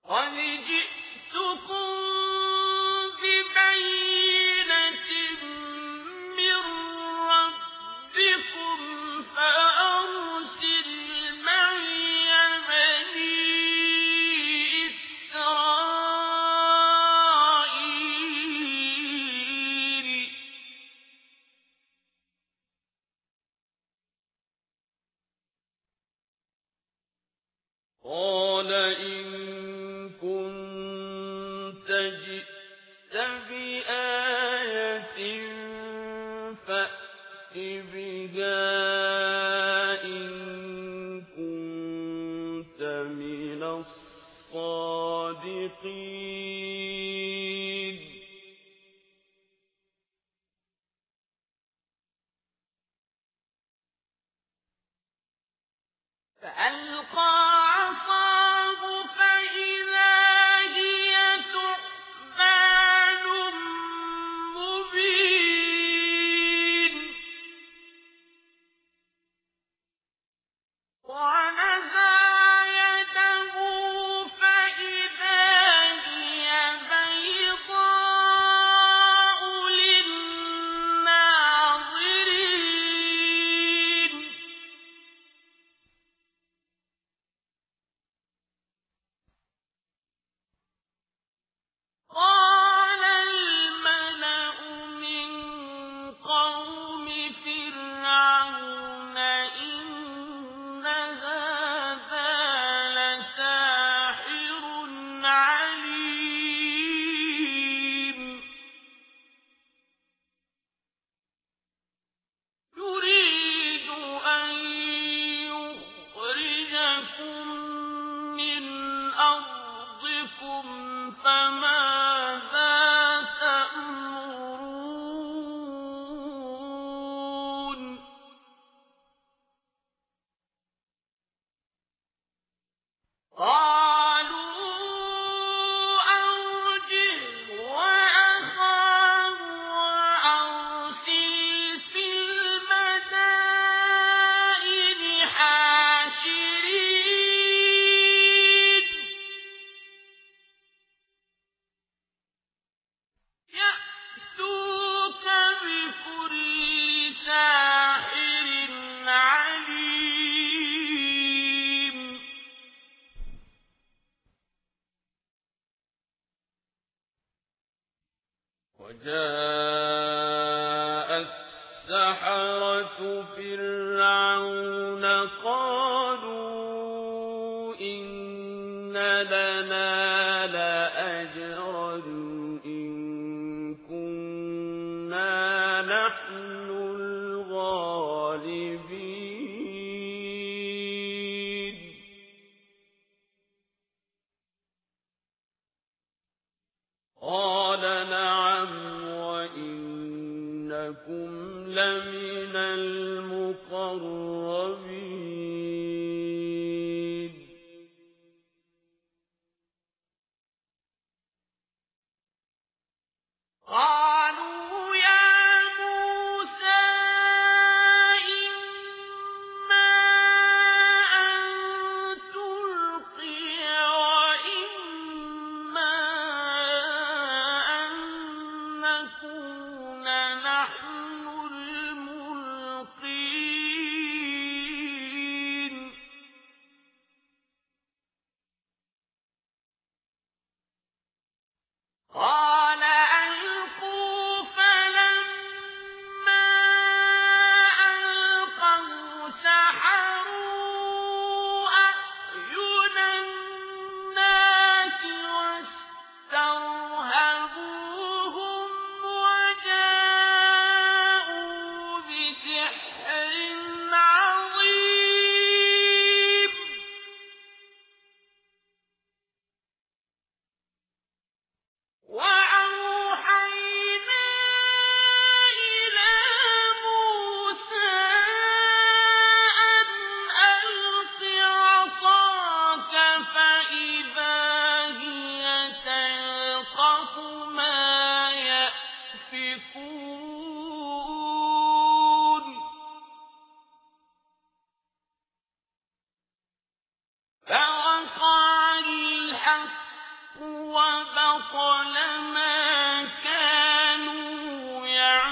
قد جئتكم ببينة من ربكم فأرسل معي بني إسرائيل. قال إن كنت جئت بآية فأت بها إن كنت من الصادقين. فألقى عصاه فإذا هي ثعبان مبين. ونزع يده فإذا هي بيضاء للناظرين. قال الملأ من قوم فرعون إن هذا لساحر عليم. يريد أن يخرجكم من أرضكم فماذا تأمرون. قالوا أرجه وأخاه وأرسل في المدائن حاشرين يأتوك بكل ساحر عليم. وجاء السحرة فرعون قالوا إن لنا لأجرا إن كنا نحن الغالبين. قال نعم وإنكم لمن المقربين. قالوا يا موسى إما أن تلقي وإما أن نكون نحن الملقين. قال ألقوا فلما ألقوا سحروا أعين الناس واسترهبوهم وجاءوا بسحر عظيم. وأوحينا إلى موسى أن ألق عصاك فإذا هي تلقف ما يأفكون. فوقع الحق وبطل ما كانوا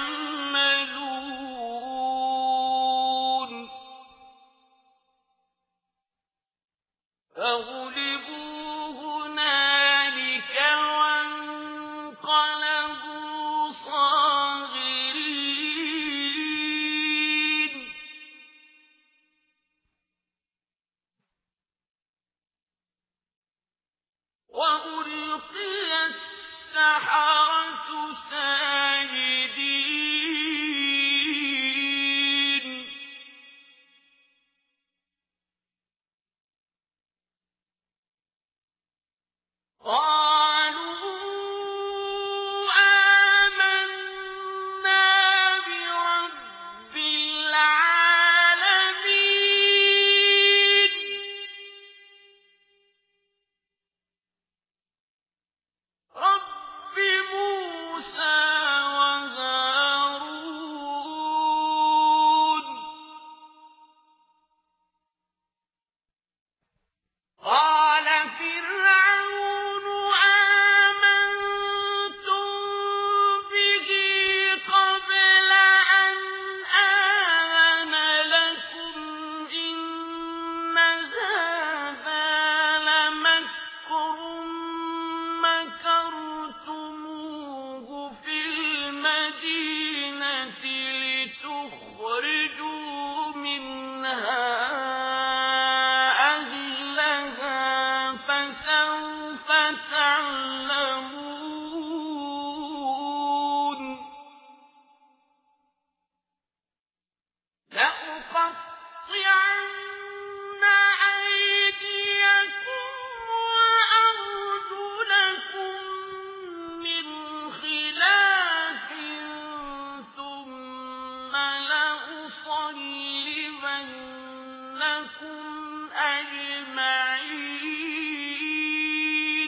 يعملون فغلبوا هنالك وانقلبوا صاغرين وألقي السحرة ساجدين قالوا آمنا برب العالمين رب موسى وهارون قال فرعون آمنتم به قبل أن آذن لكم إن هذا لمكر مكرتموه في المدينة لتخرجوا منها فسوف تعلمون لأقطعن أيديكم وأرجلكم من خلاف ثم لأصلبنكم أجمعين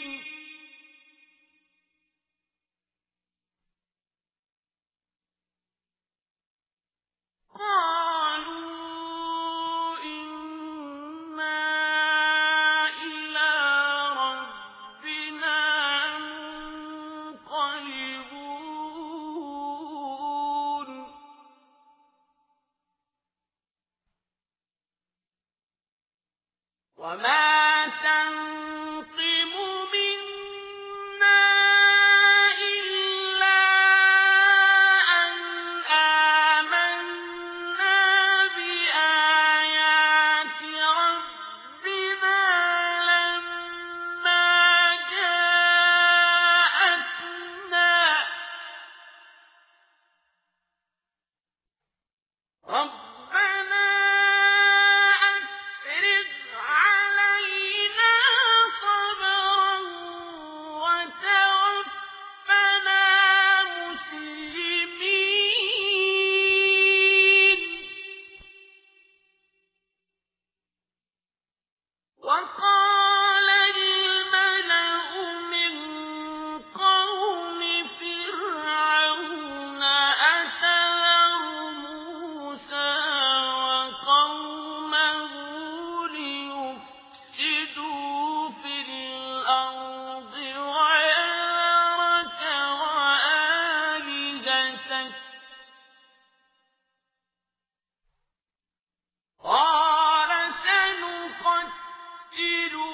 قالوا إنا إلى ربنا منقلبون وما تنقم منا إلا أن آمنا بآيات ربنا لما جاءتنا ربنا أفرغ علينا صبرا وتوفنا مسلمين وقال الملأ من قوم فرعون أتذر موسى وقومه ليفسدوا في الأرض ويذرك وآلهتك قال سنقتل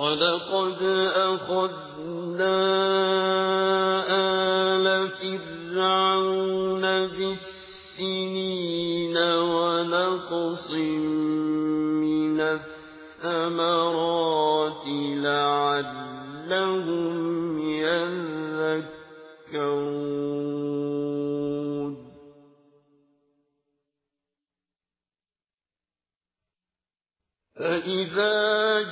وَلَقَدْ أَخَذْنَا آلَ فِرْعَوْنَ بِالسِّنِينَ وَنَقْصٍ مِّنَ الثَّمَرَاتِ لَعَلَّهُمْ يَذَّكَّرُونَ فَإِذَا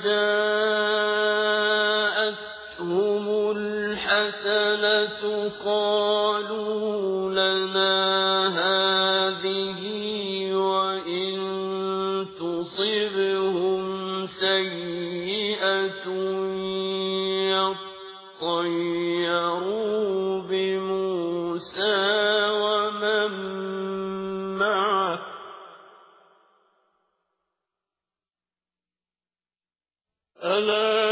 جَاءَتْهُمُ الْحَسَنَةُ قَالُوا لَنَا هَٰذِهِ وَإِن تُصِبْهُمْ سَيِّئَةٌ يَطَّيَّرُوا بِمُوسَىٰ وَمَن مَّعَهُ ۗ أَلَا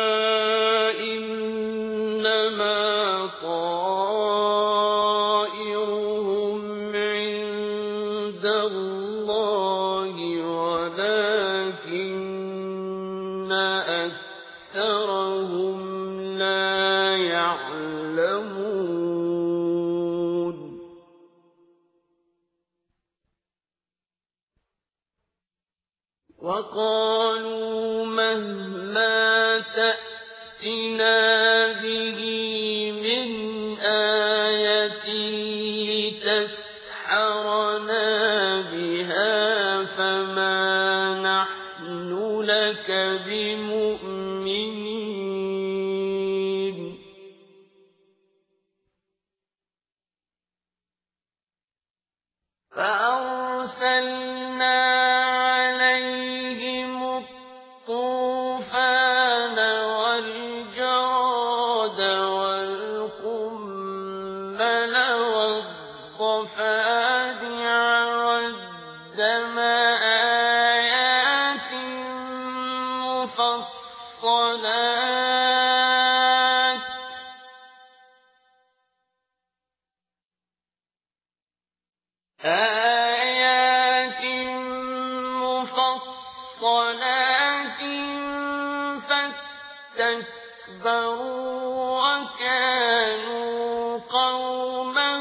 إِنَّمَا طَائِرُهُمْ عِندَ اللَّهِ وَلَٰكِنَّ أَكْثَرَهُمْ لَا يَعْلَمُونَ وَقَالُوا مَهْمَا تَأْتِنَا بِهِ مِنْ آيَةٍ لِتَسْحَرَنَا بِهَا فَمَا نَحْنُ لَكَ بِمُؤْمِنِينَ فَأَرْسَلْنَا عَلَيْهِمُ الطُّوفَانَ وَالْجَرَادَ وَالْقُمَّلَ وَالضَّفَادِعَ وَالدَّمَ آيَاتٍ مُفَصَّلَاتٍ آيَاتٍ مُفَصَّلَاتٍ فَاسْتَكْبَرُوا وَكَانُوا قَوْمًا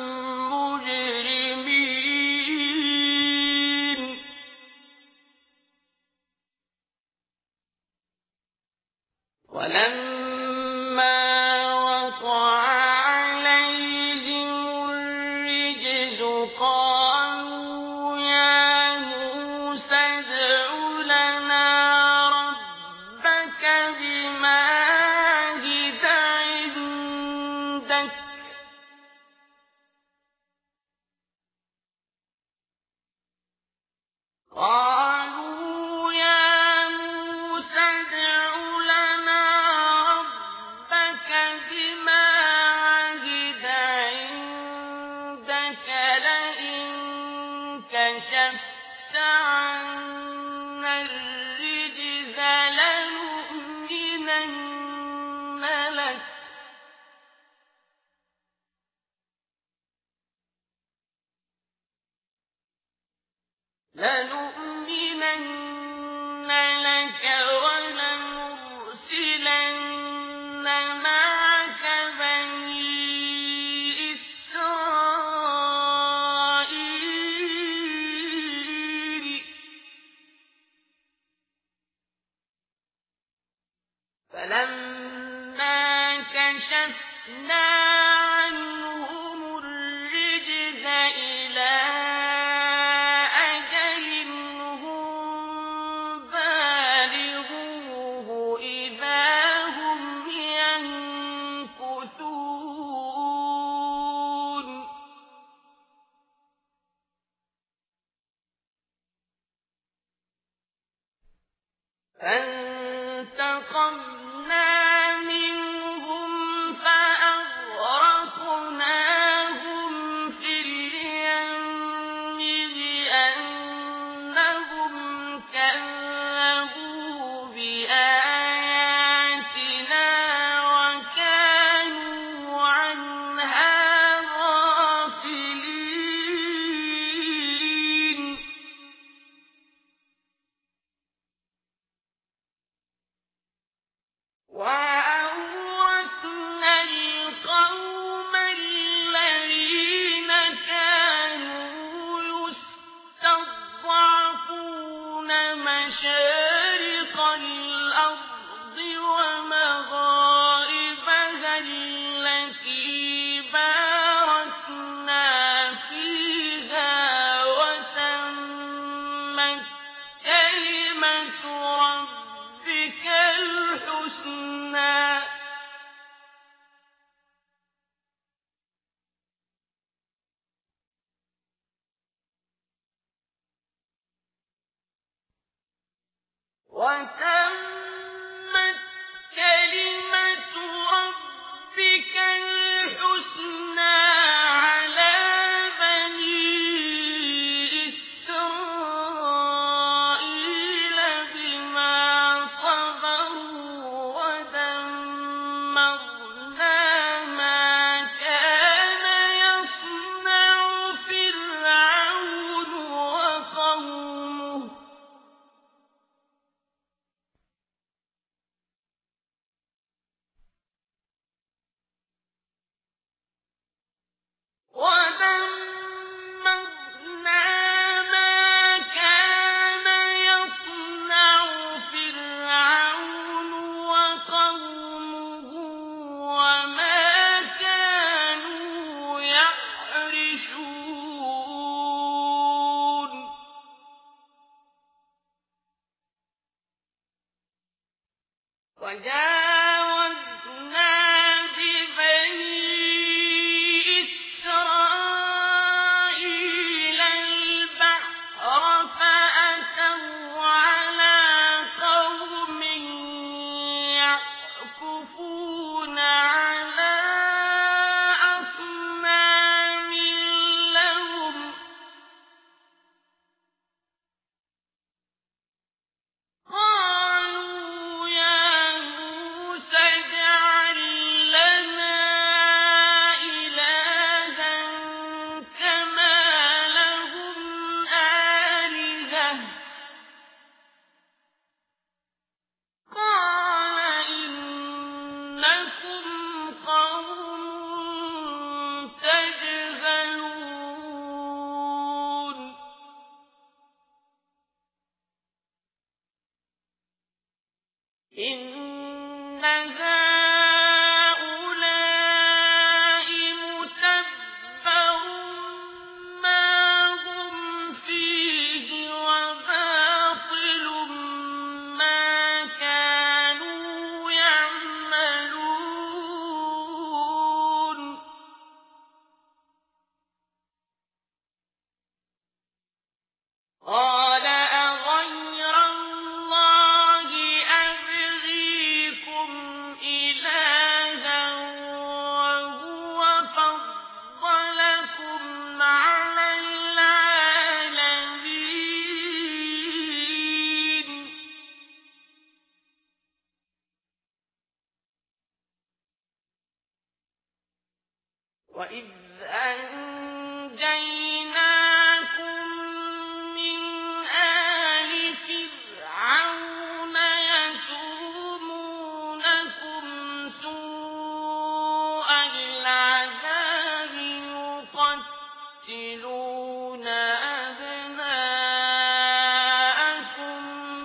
مُجْرِمِينَ وَلَمَّا وَقَعَ عَلَيْهِمُ الرِّجْزُ قَالُوا يَا مُوسَى ادْعُ لَنَا رَبَّكَ بِمَا عَهِدَ عِندَكَ قَالُوا يَا مُوسَى ادْعُ لَنَا رَبَّكَ بِمَا عَهِدَ عِندَكَ لَئِن كَشَفْتَ عَنَّا الرِّجْزَ لَنُؤْمِنَنَّ لَكَ لَنُؤْمِنَنَّ لَكَ وَلَنُرْسِلَنَّ مَعَكَ بَنِي إِسْرَائِيلَ فَلَمَّا كَشَفْنَا عَنْهُمُ الرِّجْزَ إِلَىٰ أَجَلٍ هُم بَالِغُوهُ إِذَا هُمْ يَنكُثُونَ فَانتَقَمْنَا مِنْهُمْ فَأَغْرَقْنَاهُمْ وتمت كلمة ربك الحسنى على بني إسرائيل بما صبروا ودمرنا ما كان يصنع فرعون وقومه ودمرنا ما كان يصنع فرعون وقومه وما كانوا يعرشون وجاوزنا ببني إسرائيل البحر فأتوا على قوم يعكفون على أصنام لهم قالوا يا موسى اجعل لنا إلها كما لهم آلهة قال إنكم قوم تجهلون إن هؤلاء متبر ما هم فيه وباطل ما كانوا يعملون قال أغير الله أبغيكم إلها وهو فضلكم على العالمين وإذ أنجيناكم من آل فرعون يسومونكم سوء العذاب يقتلون أبناءكم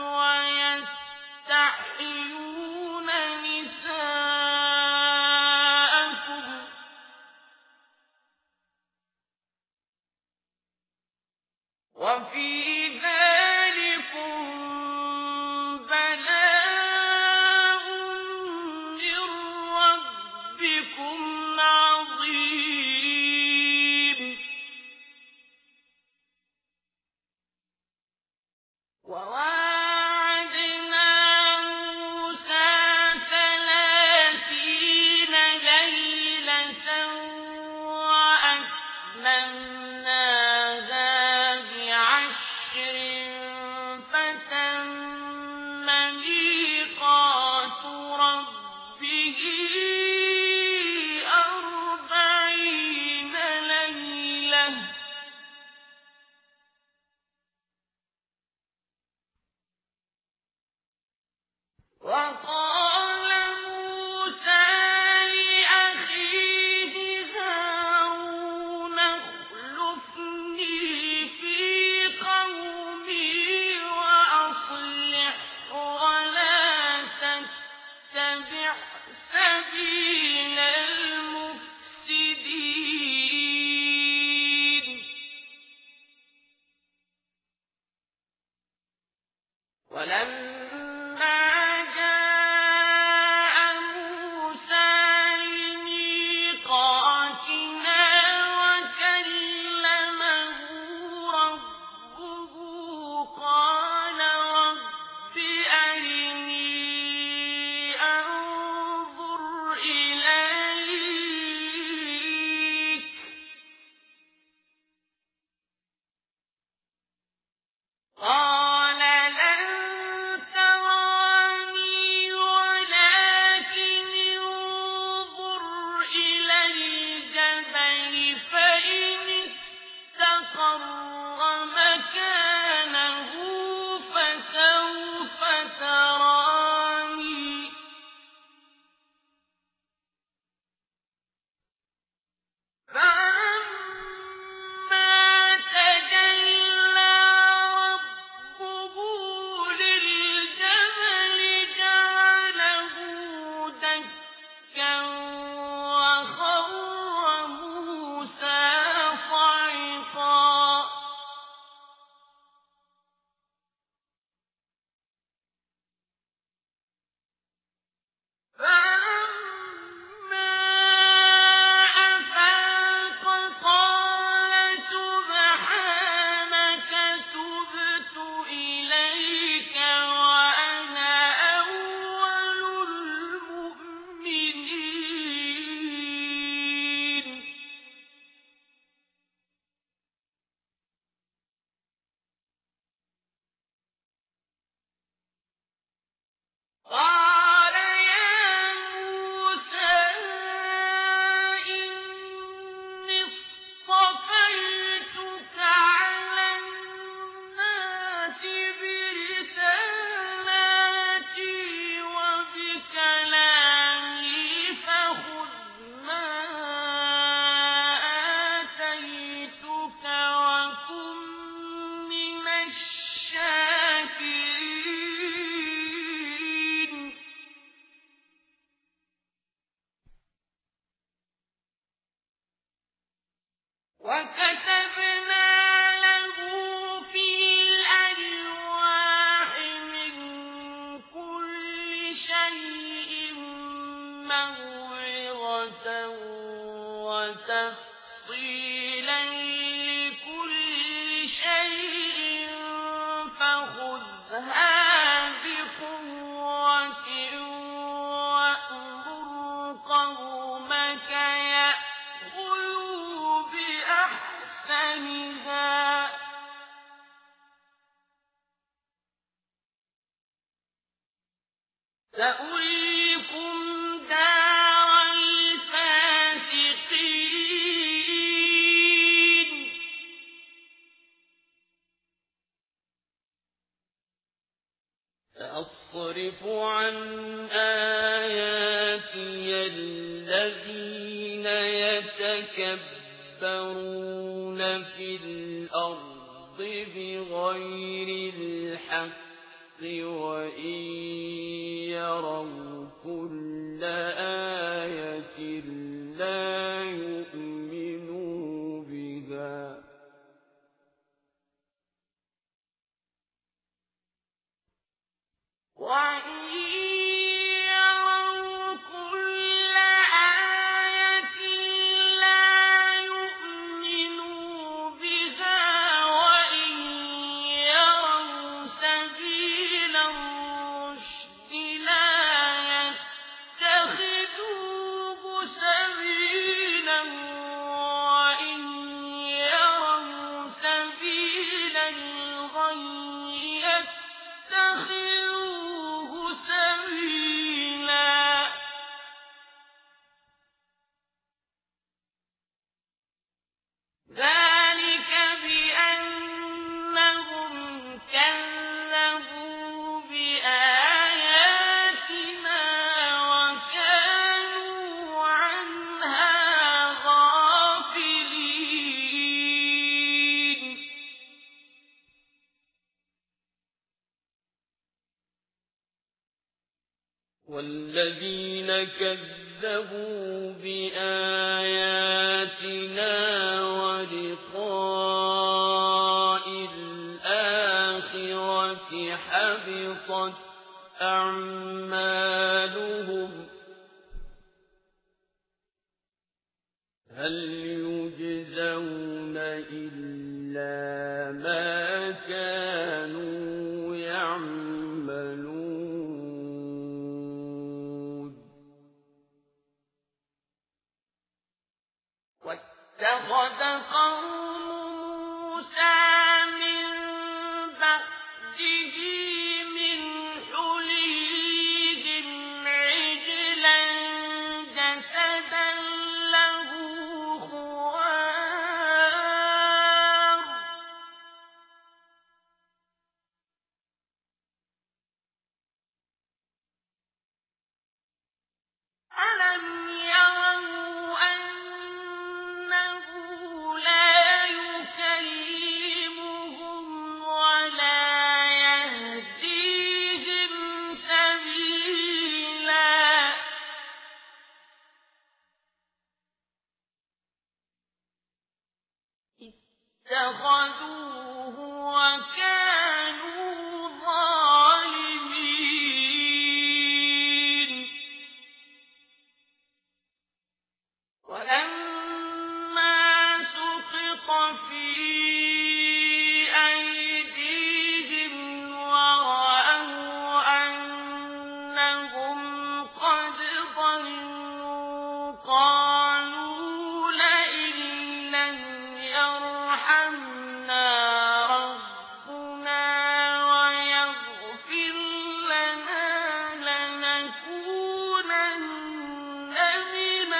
ويستحيون نساءكم وكتبنا له في الألواح من كل شيء موعظة وتفصيلا لكل شيء فخذها بقوة وأمر قومك يأخذوا بأحسنها سأريكم دار الفاسقين سأصرف عن آياتي الذين يتكبرون في الأرض بغير الحق وإن يروا كل آية لا يؤمنوا بها وإن يروا كل آية لا يؤمنوا بها وإن يروا سبيل الرشد لا يتخذوه سبيلا وإن يروا سبيل الغي يتخذوه سبيلا ذلك بأنهم كذبوا بآياتنا وكانوا عنها غافلين والذين كذبوا بآياتنا ولقاء الآخرة حبطت أعمالهم هل يجزون إلا ما كانوا يعملون واتخذ قوم موسى من بعده من حليهم عجلا جسدا له خوار ألم يروا أنه لا يكلمهم ولا يهديهم سبيلا اتخذوه وكانوا ظالمين ولما سقط في أيديهم ورأوا أنهم قد ضلوا قالوا لئن لم يرحمنا ربنا ويغفر لنا لنكونن من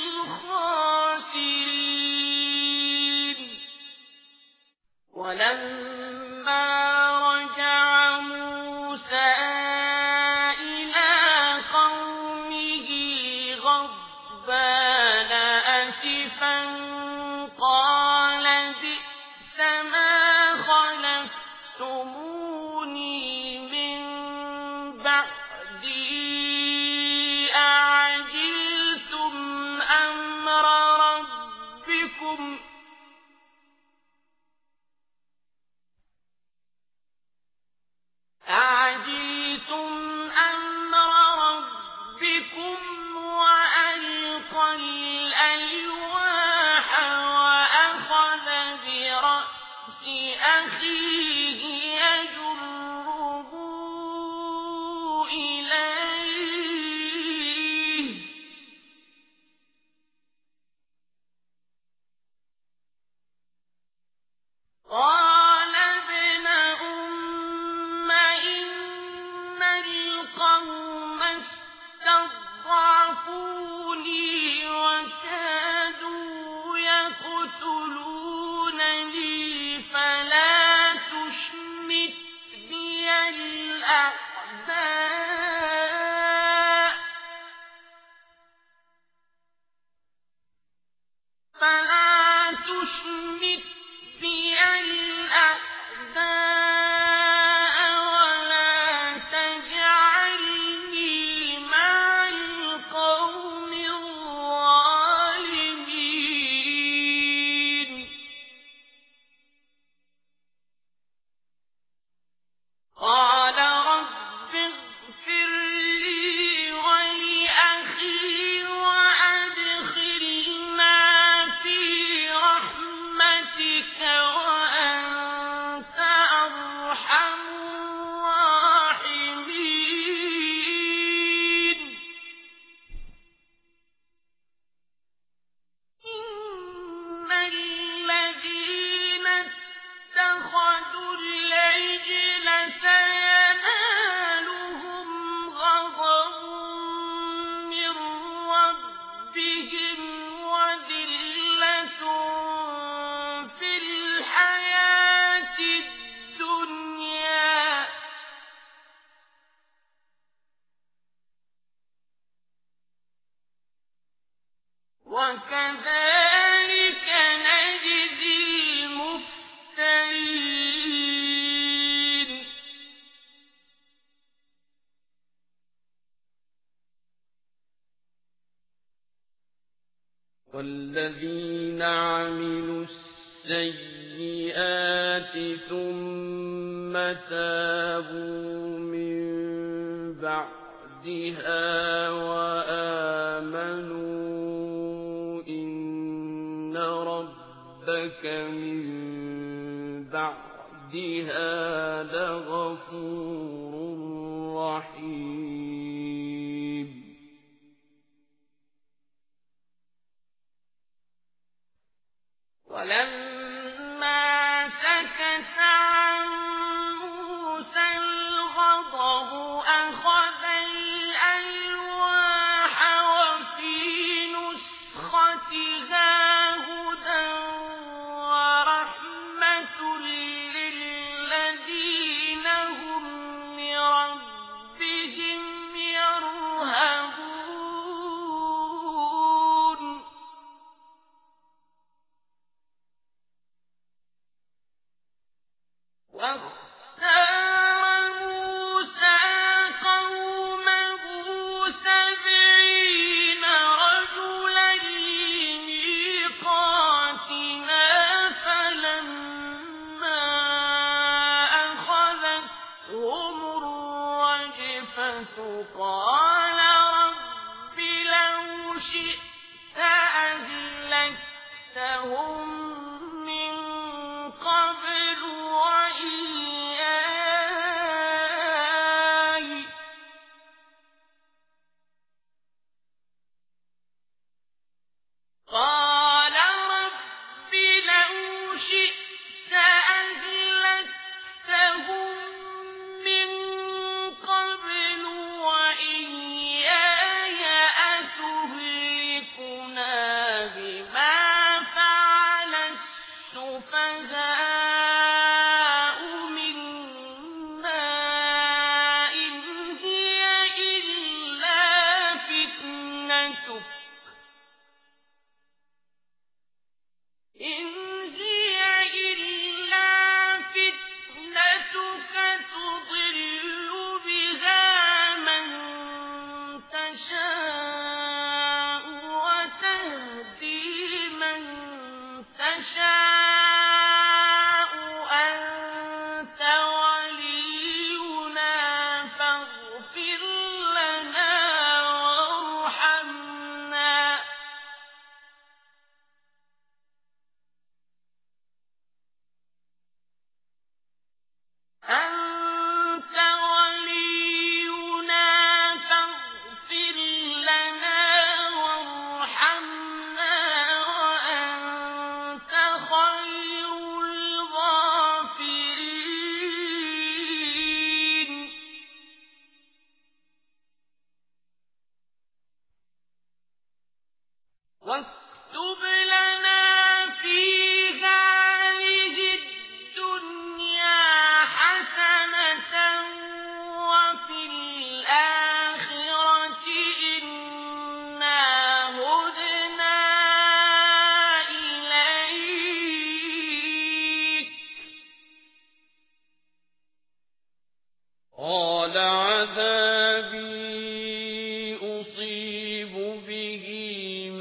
الخاسرين ولما رجع موسى إلى قومه غضبان أسفا قال بئس ما خلفتموني من بعدي أعجلتم أمر ربكم فلا تشمت بي الأعداء ولا تجعلني مع القوم الظالمين قال رب اغفر لي ولأخي وأدخلنا في رحمتك وأنت أرحم الراحمين إن الذين اتخذوا العجل سينالهم غضب من ربهم وذلة في الحياة الدنيا وكذلك نجزي المفترين والذين عملوا السيئات ثم تابوا من بعدها وآمنوا إن ربك من بعدها لغفور رحيم ولما سكت عن موسى الغضب أخذ الألواح وفي نسختها هدى ورحمة للذين هم لربهم يرهبون واختار موسى قومه سبعين رجلا لميقاتنا فلما أخذتهم الرجفة قال رب لو شئت أهلكتهم من قبل وإياي قال رب لو شئت أهلكتهم من قبل وإياي أتهلكنا بما فعل السفهاء منا إن هي إلا فتنتك إن هي إلا فتنتك تضل بها من تشاء وتهدي من تشاء أنت ولينا فاغفر لنا وارحمنا أنت ولينا فاغفر لنا وارحمنا وأنت خير الغافرين واكتب لنا في هذه الدنيا حسنة وفي الآخرة إنا هدنا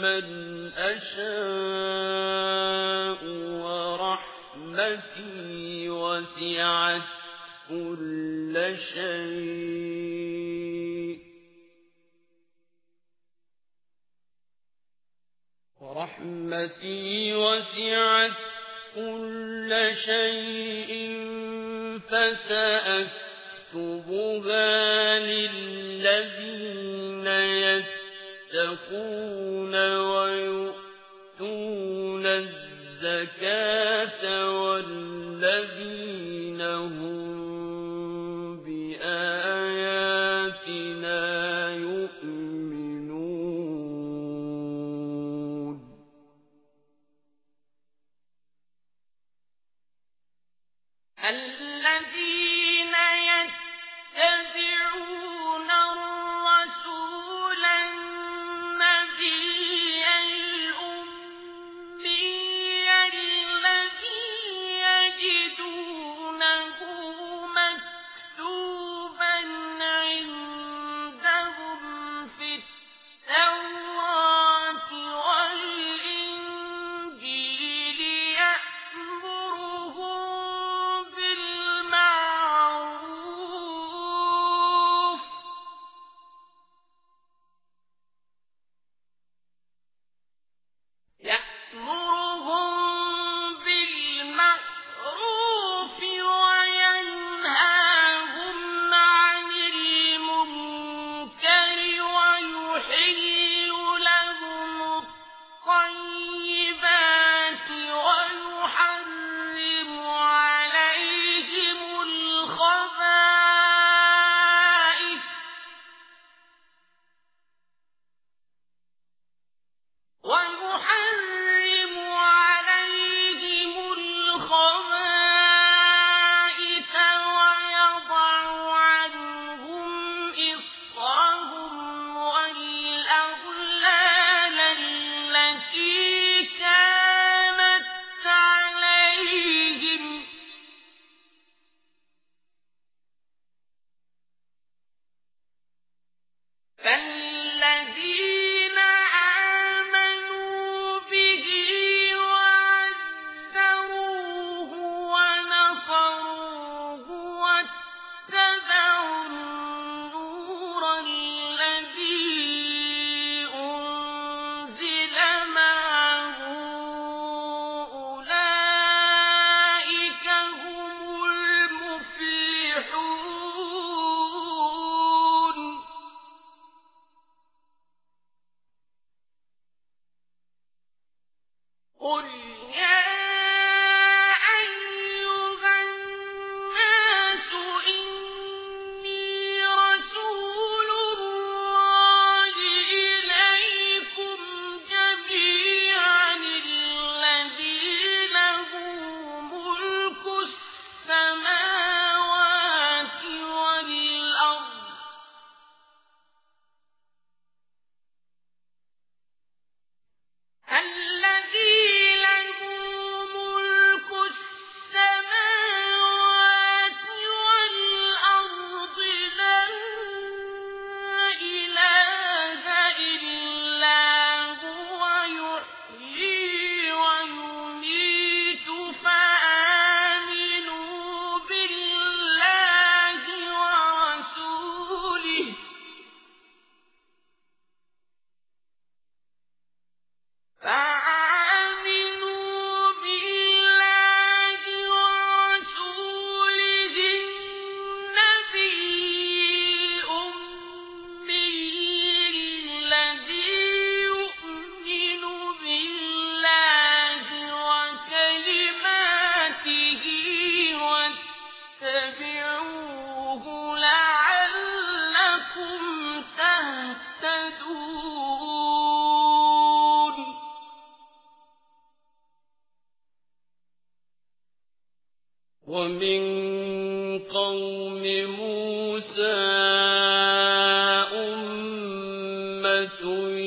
من أشاء ورحمتي وسعت كل شيء ورحمتي وسعت كل شيء فسأكتبها للذين يتقون ويؤتون الزكاة والذين هم بآياتنا يؤمنون الذين يتبعون الرسول النبي الأمي الذي يجدونه مكتوبا عندهم في التوراة والإنجيل يأمرهم يأمرهم بالمعروف وينهاهم عن المنكر ويحل لهم الطيبات ويحرم عليهم الخبائث ويحرم عليهم الخبائث ويضع عنهم إصرهم والأغلال التي كانت عليهم فالذين آمنوا به وعزروه ونصروه واتبعوا النور الذي أنزل معه أولئك هم المفلحون قل يا أيها الناس إني رسول الله إليكم جميعا الذي له ملك السماوات والأرض الذي له ملك السماوات والأرض لا إله إلا هو يحيي ويميت فآمنوا بالله ورسوله فآمنوا بالله ورسوله النبي الأمي الذي يؤمن بالله وكلماته واتبعوه لعلكم تهتدون ومن قوم موسى أمة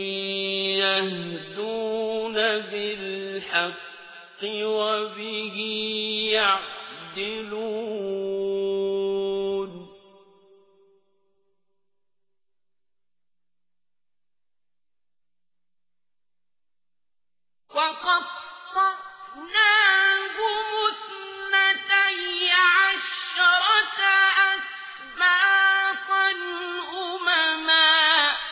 يهدون بالحق وبه يعدلون وقطعناهم اثنتي عشرة أسباطا أمما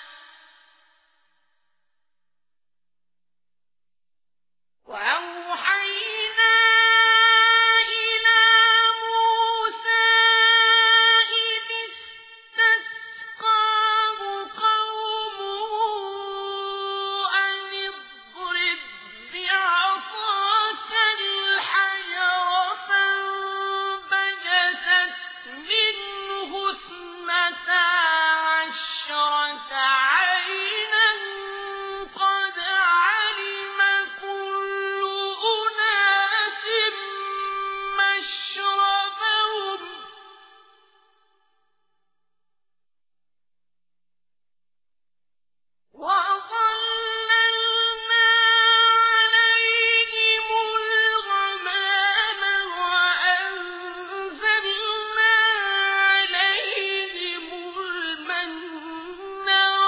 وأوحينا إلى موسى إذ استسقاه قومه أن اضرب بعصاك الحجر فانبجست منه اثنتا عشرة عينا قد علم كل أناس مشربهم وأظللنا عليهم الغمام وأنزلنا عليهم المن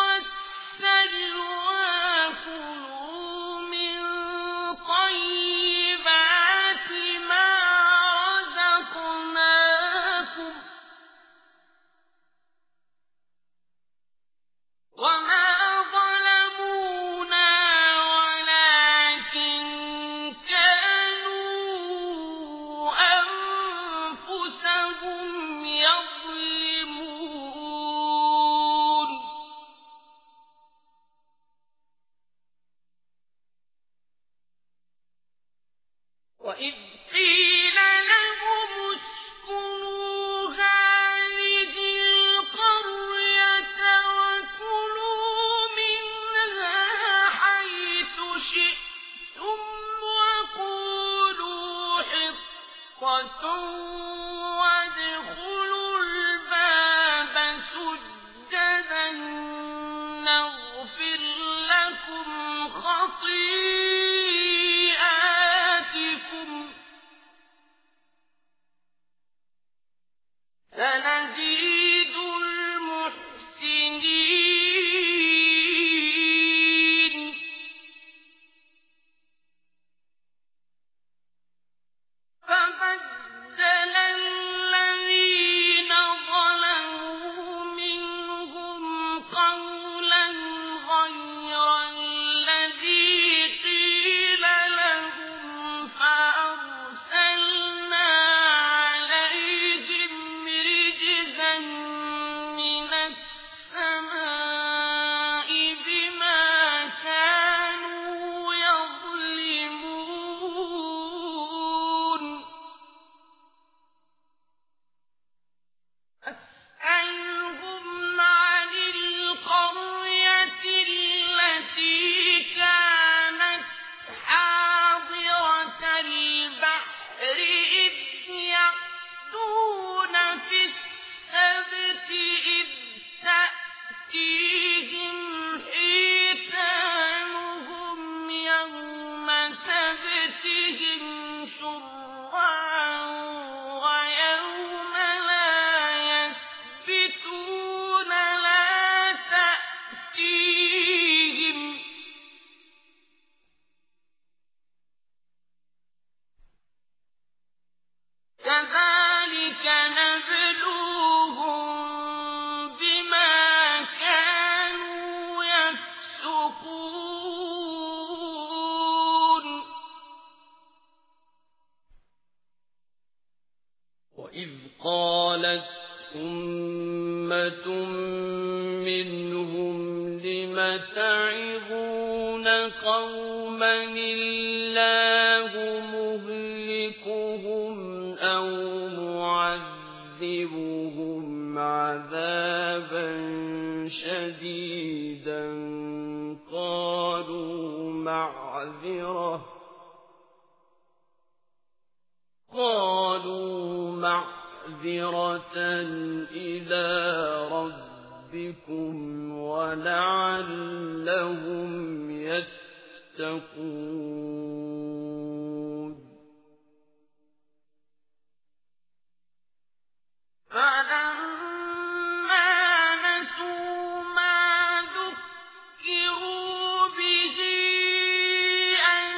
والسلوى كلوا من طيبات ما رزقناكم وما ظلمونا ولكن كانوا أنفسهم يظلمون وإذ قيل لهم اسكنوا هذه القرية وكلوا منها حيث شئتم وقولوا حطة وادخلوا الباب سجدا نغفر لكم خطيئاتكم سنزيد المحسنين فبدل الذين ظلموا منهم قولا غير الذي قيل لهم فأرسلنا عليهم رجزا من السماء بما كانوا يظلمون أسألهم عن القرية التي كانت حاضرة البحر إذ يعدون في السبت إذ تأتيهم حيتانهم يوم سبتهم شرعا ويوم لا يسبتون لا تأتيهم كذلك نبلوهم بما كانوا يفسقون وإذ قالت أمة منهم لم تعظون قوما الله مهلكهم أو معذبهم عذابا شديدا قالوا معذرة قالوا معذرة إلى ربكم ولعلهم يتقون فلما نسوا ما ذكروا به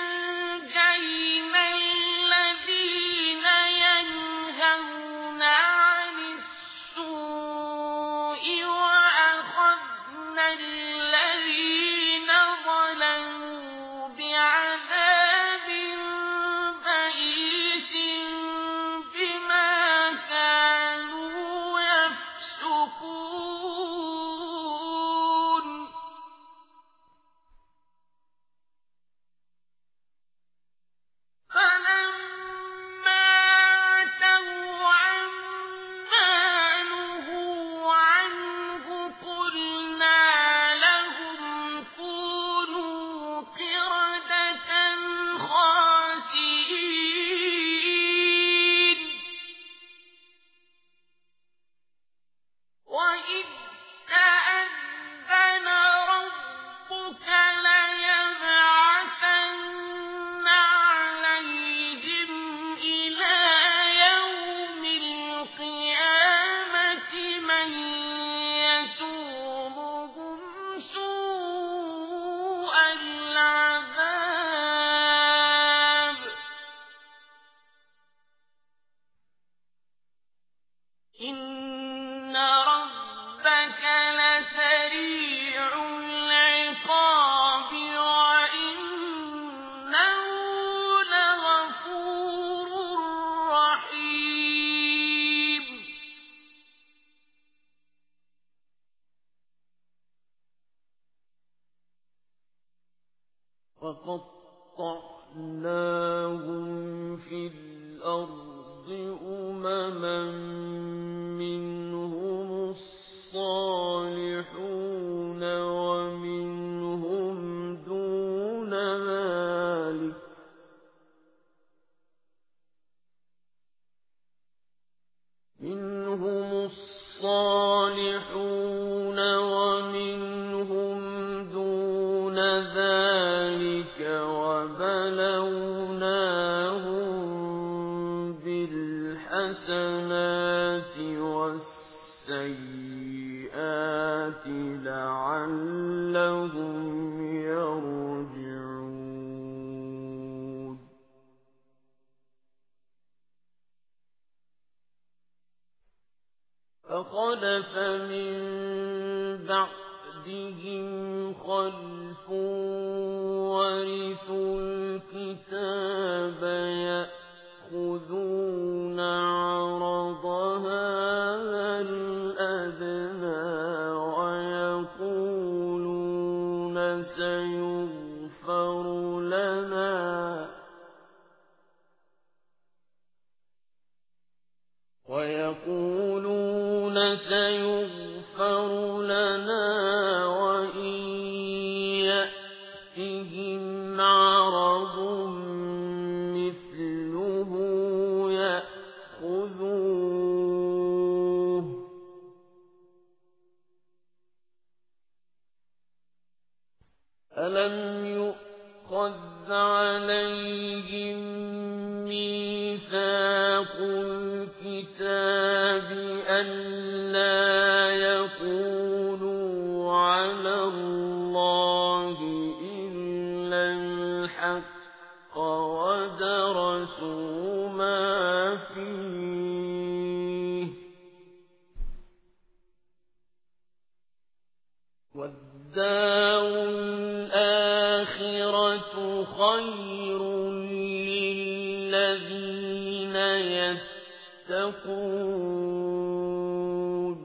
وقطعناهم في الأرض أمما منهم الصالحون ومنهم دون ذلك منهم الصالحون ومنهم دون ذلك وبلوناهم بالحسنات والسيئات لعلهم يرجعون فخلف من بعدهم خلف ورثوا الكتاب يأخذون عرض هذا الأدنى ويقولون سيغفر لنا ويقولون سيغفر لنا وإن يأتهم عرض مثله يأخذوه ألم يؤخذ عليهم ميثاق الكتاب ألا يقولوا على الله إلا الحق ودرسوا ما فيه والدار الآخرة خير للذين يتقون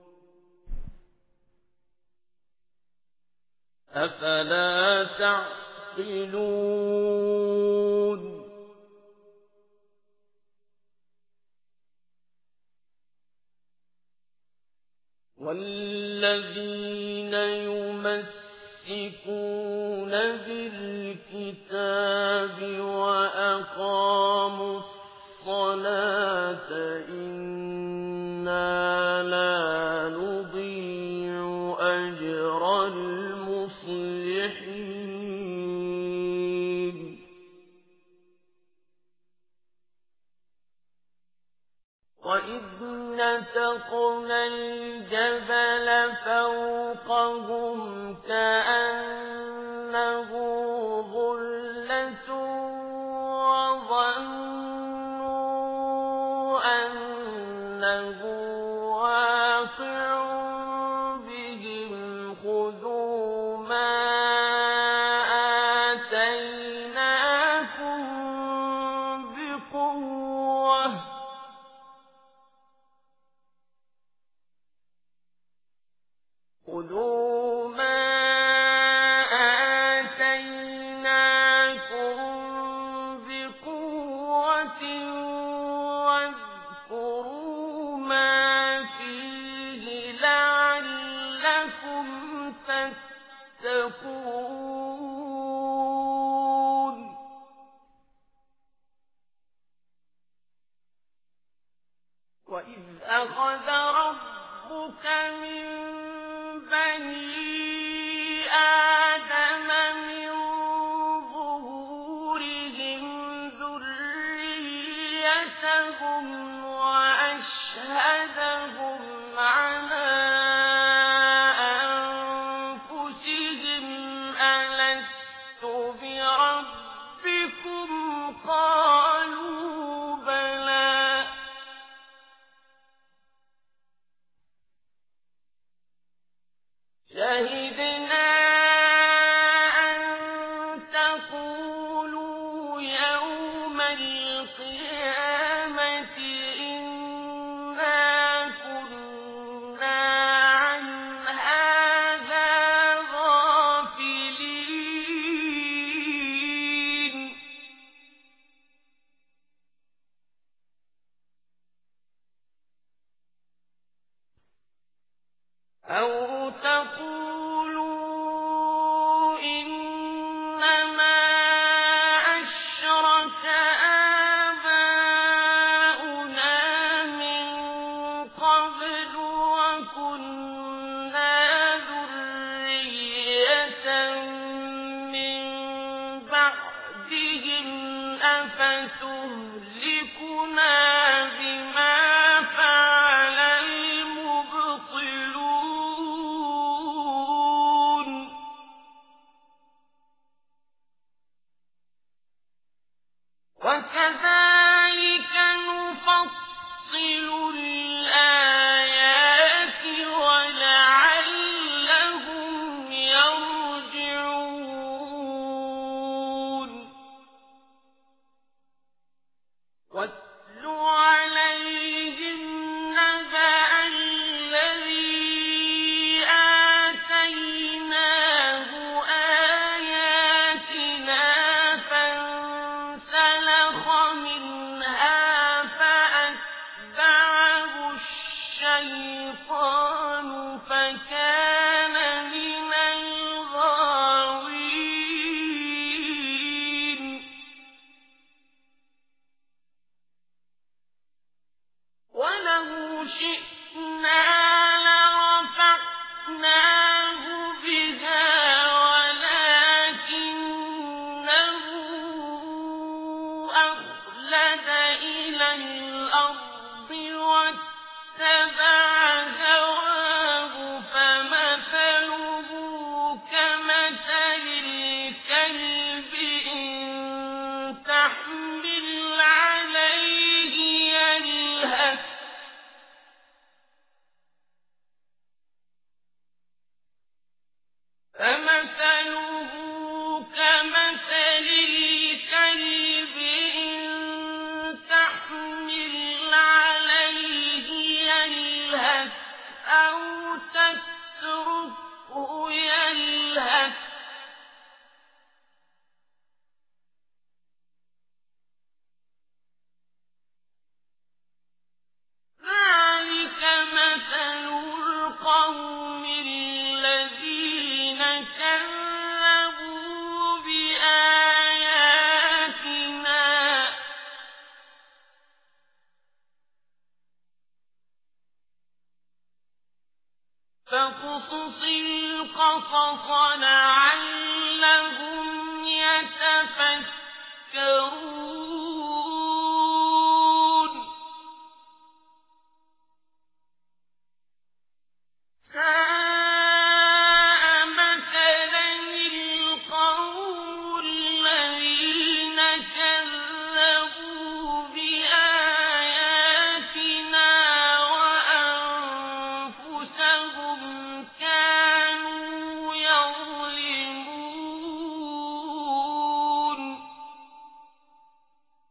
أفلا تعقلون والذين يمسكون بالكتاب وأقاموا الصلاة إنا لا نضيع أجر المصلحين وإذ نتقنا الجبل فوقهم كأنه ظلة وظنوا أنه واقع بهم خذوا ما آتيناكم بقوة خذوا ما آتيناكم بقوة واذكروا ما فيه لعلكم تتقون وإذ أخذ ربك من بني آدم من ظهورهم ذريتهم وأشهدهم على أنفسهم ألست بربكم قالوا بلى شهدنا أن تقولوا يوم القيامة إنا كنا عن هذا غافلين أفتهلكنا بما فعل المبطلون وكذلك نفصل الآيات ولعلهم يرجعون واتل عليهم نبأ الذي آتيناه آياتنا فانسلخ منها فأتبعه الشيطان فكان من الغاوين ولو شئنا لرفعناه بها ولكنه أخلد إلى الأرض واتبع هواه فمثله كمثل الكلب إن تحمل عليه يلهث فمثله كمثل الكلب إن تحمل عليه يلهث أو تتركه يلهث ذلك مثل القوم الذين كذبوا بآياتنا فاقصص القصص لعلهم يتفكرون ساء مثلا القوم الذين كذبوا بآياتنا وأنفسهم كانوا يظلمون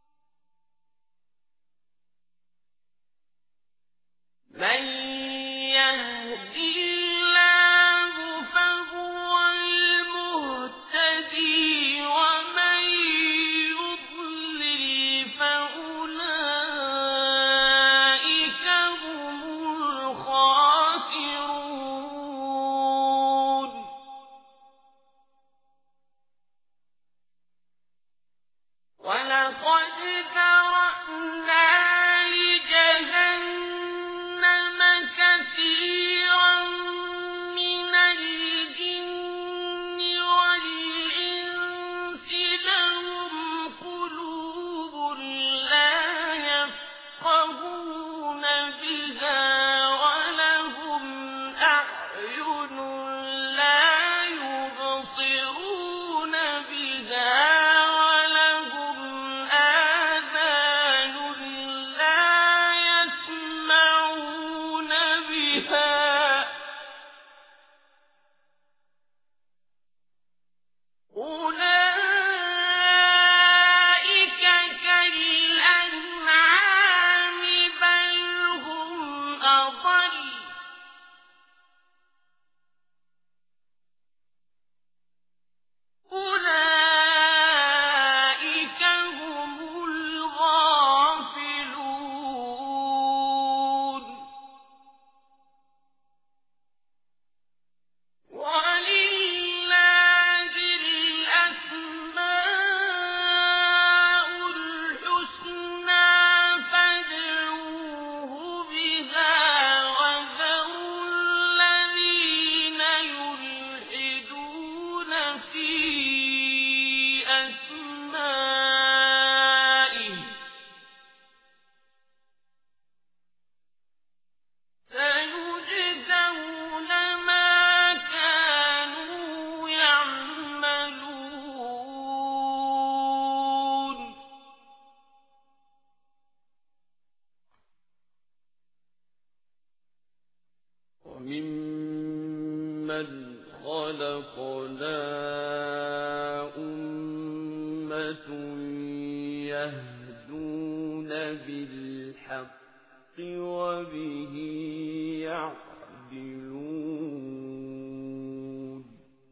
بل خلقنا أمة يهدون بالحق وبه يعدلون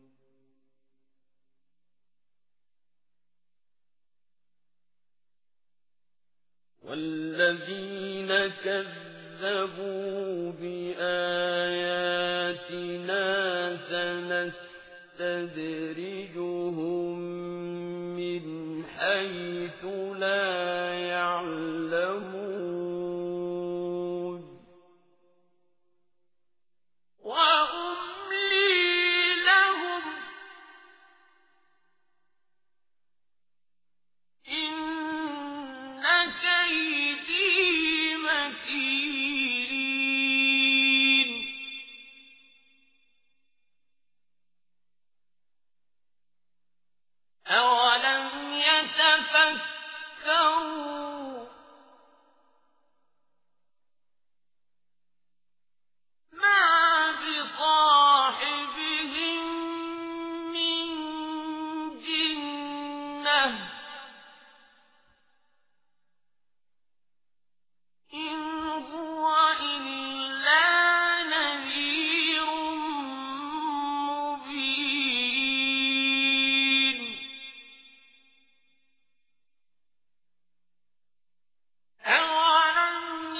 والذين كذبوا بآياتنا سنستدرجهم من حيث لا يعلمون وأملي لهم إن كيدي متين أولم يتفكروا ما بصاحبهم من جنة إن هو إلا نذير مبين أولم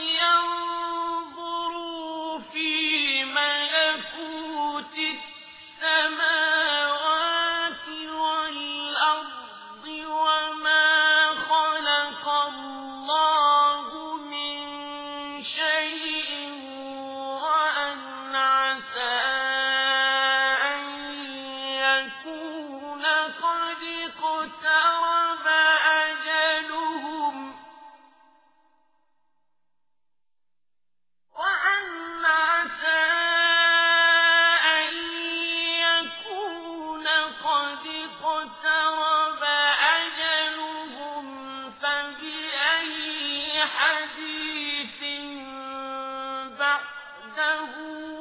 ينظروا في ملكوت السماوات والأرض وما خلق الله من شيء وأن عسى أن يكون قد اقترب أجلهم وأن عسى أن يكون قد اقترب أجلهم فبأي حديث بعده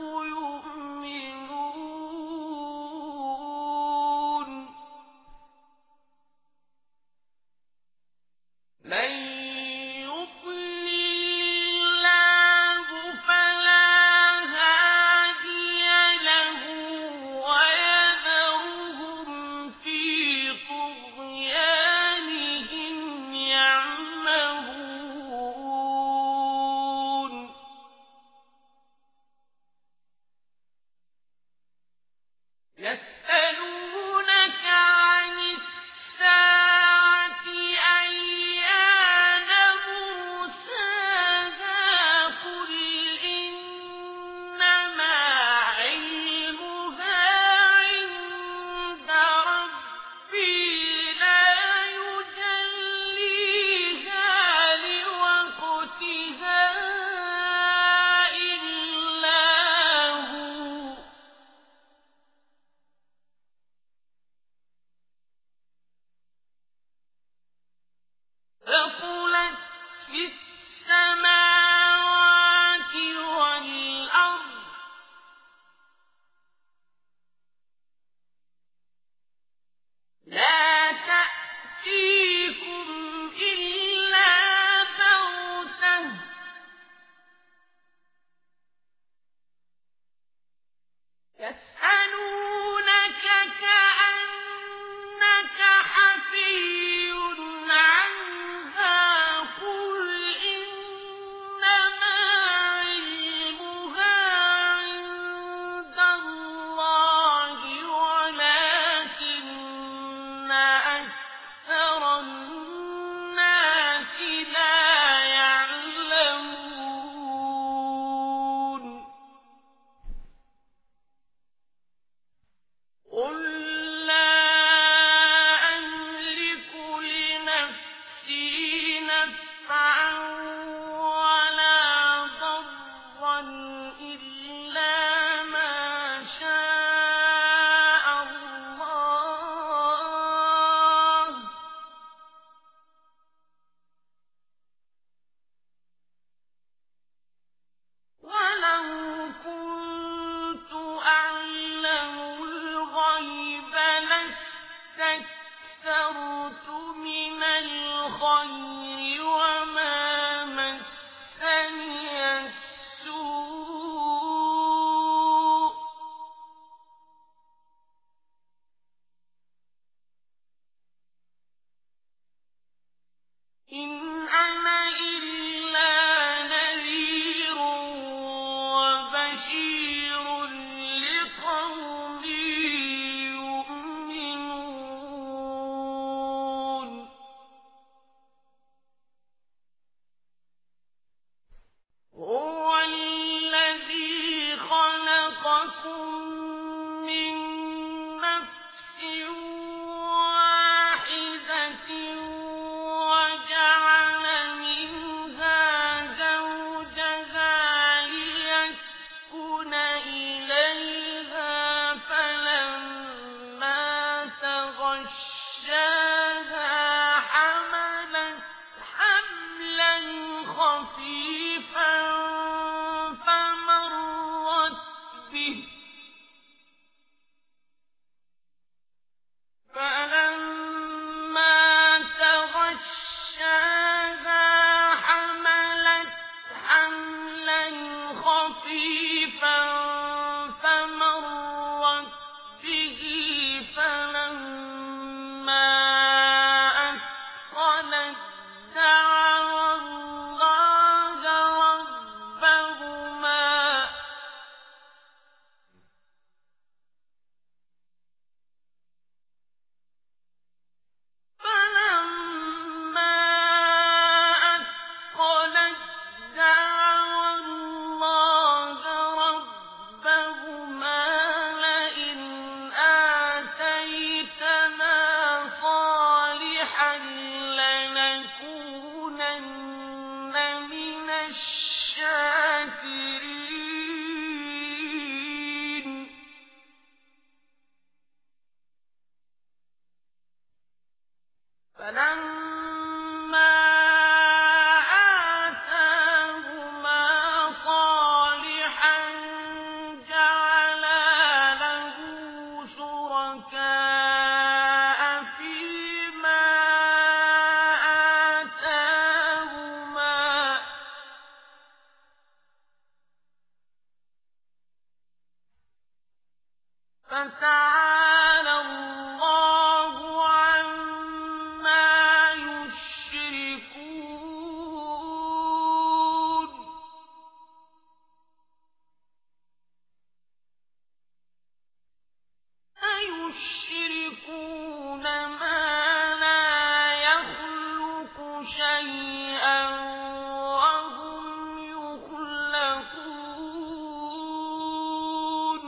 يؤمنون من يضلل الله فلا هادي له ويذرهم في طغيانهم يعمهون يسألونك عن الساعة أيان مرساها قل إنما علمها عند ربي لا يجليها لوقتها إلا هو ثقلت في السماوات والأرض لا تأتيكم إلا بغتة يسألونك كأنك حفي عنها قل إنما علمها عند الله ولكن أكثر الناس لا يعلمون قل لا أملك لنفسي نفعا ولا ضرا إلا ما شاء الله الخير وما مسني السوء إن أنا إلا نذير وبشير لقوم يؤمنون هو الذي خلقكم من نفس واحدة وجعل منها زوجها ليسكن إليها فلما تغشاها حملت حملا خفيفا فمرت به فلما تغشاها حملت حملا خفيفا فمرت به فلما أثقلت دعوا الله ربهما فلما أثقلت دعوا الله ربهما لئن آتيتنا صالحا لنكونن من الشاكرين فلما آتاهما صالحا جعلا له شركاء فيما آتاهما فتعالى الله عما يشركون أيشركون ما لا يخلق شيئا وهم يخلقون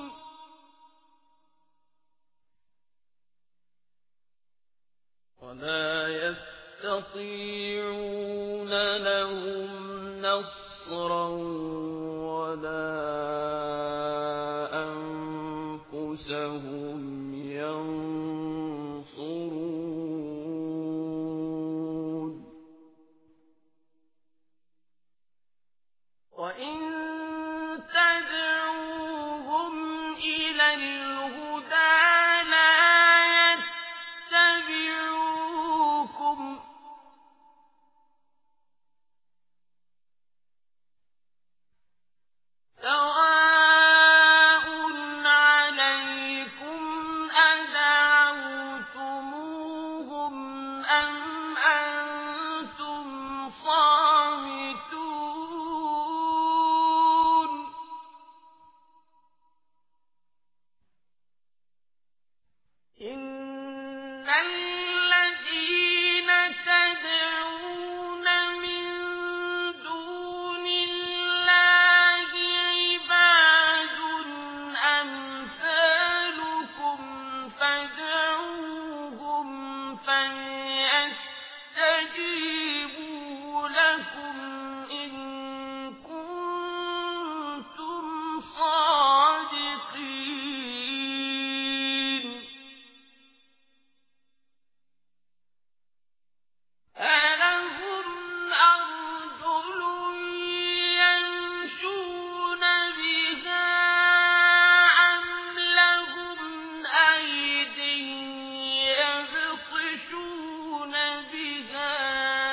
ولا يستطيعون لهم نصرا ولا أنفسهم ينصرون وإن تدعوهم إلى الهدى لا يتبعوكم سواء عليكم أدعوتموهم أم أنتم صامتون إن الذين تدعون من دون الله عباد أمثالكم فادعوهم فليستجيبوا لكم إن كنتم صادقين ألهم أرجل يمشون بها أم لهم أيد يبطشون بها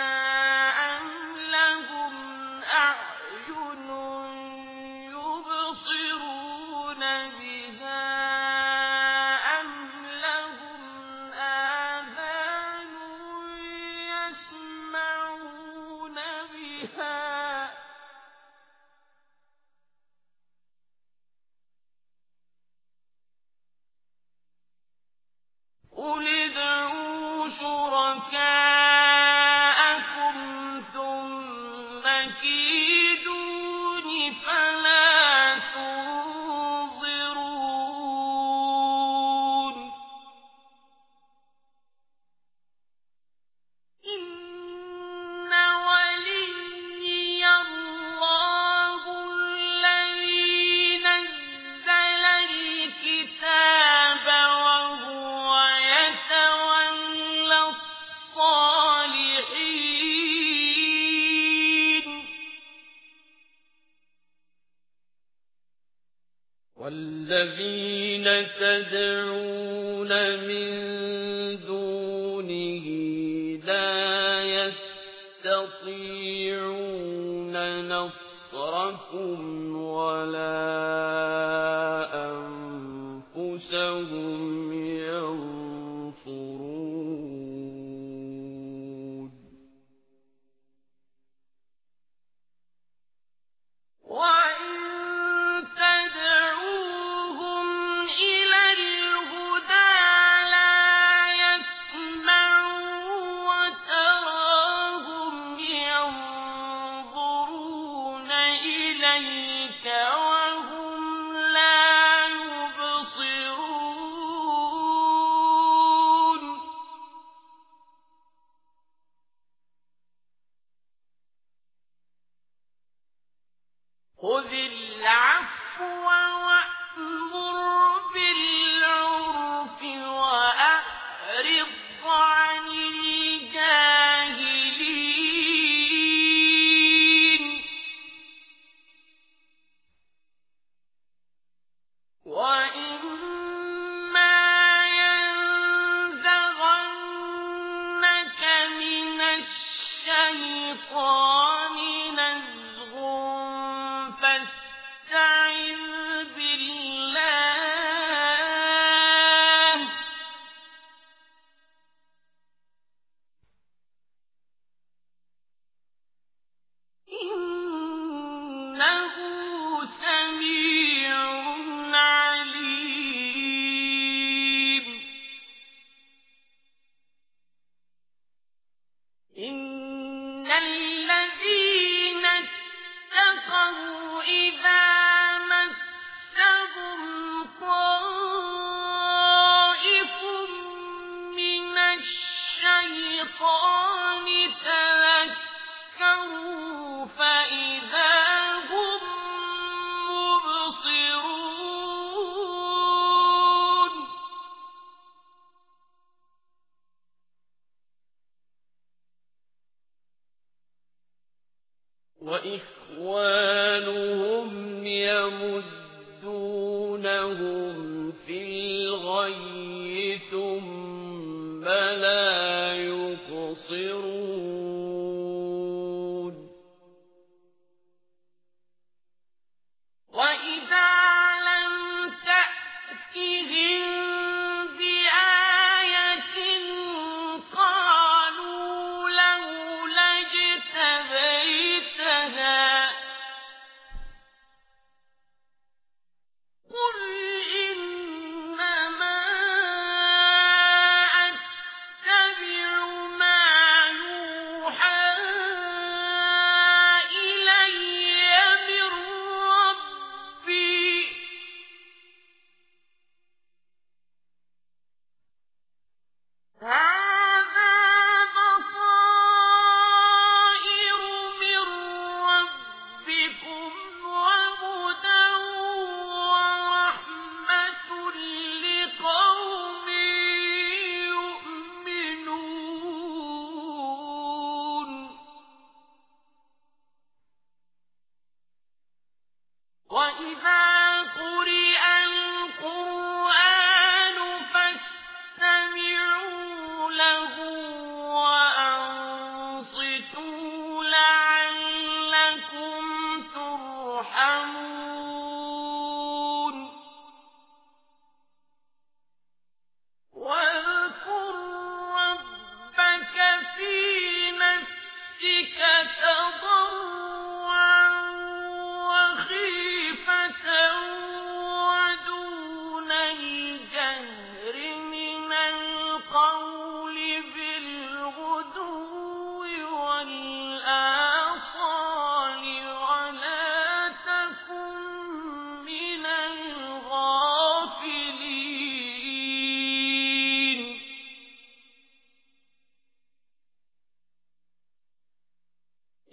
شركاءكم ثم كيدون فلا تنظرون إن وليي الله الذي نزل الكتاب وهو يتولى الصالحين والذين تدعون من دونه لا يستطيعون نصركم ولا أنفسهم ينصرون وإن تدعوهم إلى الهدى لا يسمعوا وتراهم ينظرون إليك وهم لا يبصرون خذ العفو وأمر بالعرف وأعرض عن الجاهلين وإما ينزغنك من الشيطان نزغ فاستعذ بالله إنه سميع عليم إن الذين اتقوا إذا مسهم طائف من الشيطان تذكروا فإذا هم مبصرون وإخوانهم يمدونهم في الغي ثم لا يقصرون وإذا لم تأتهم بآية قالوا لولا اجتبيتها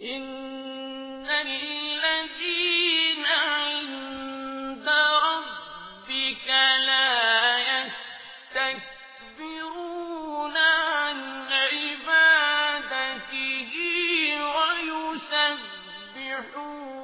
إن الذين عند ربك لا يستكبرون عن عبادته ويسبحون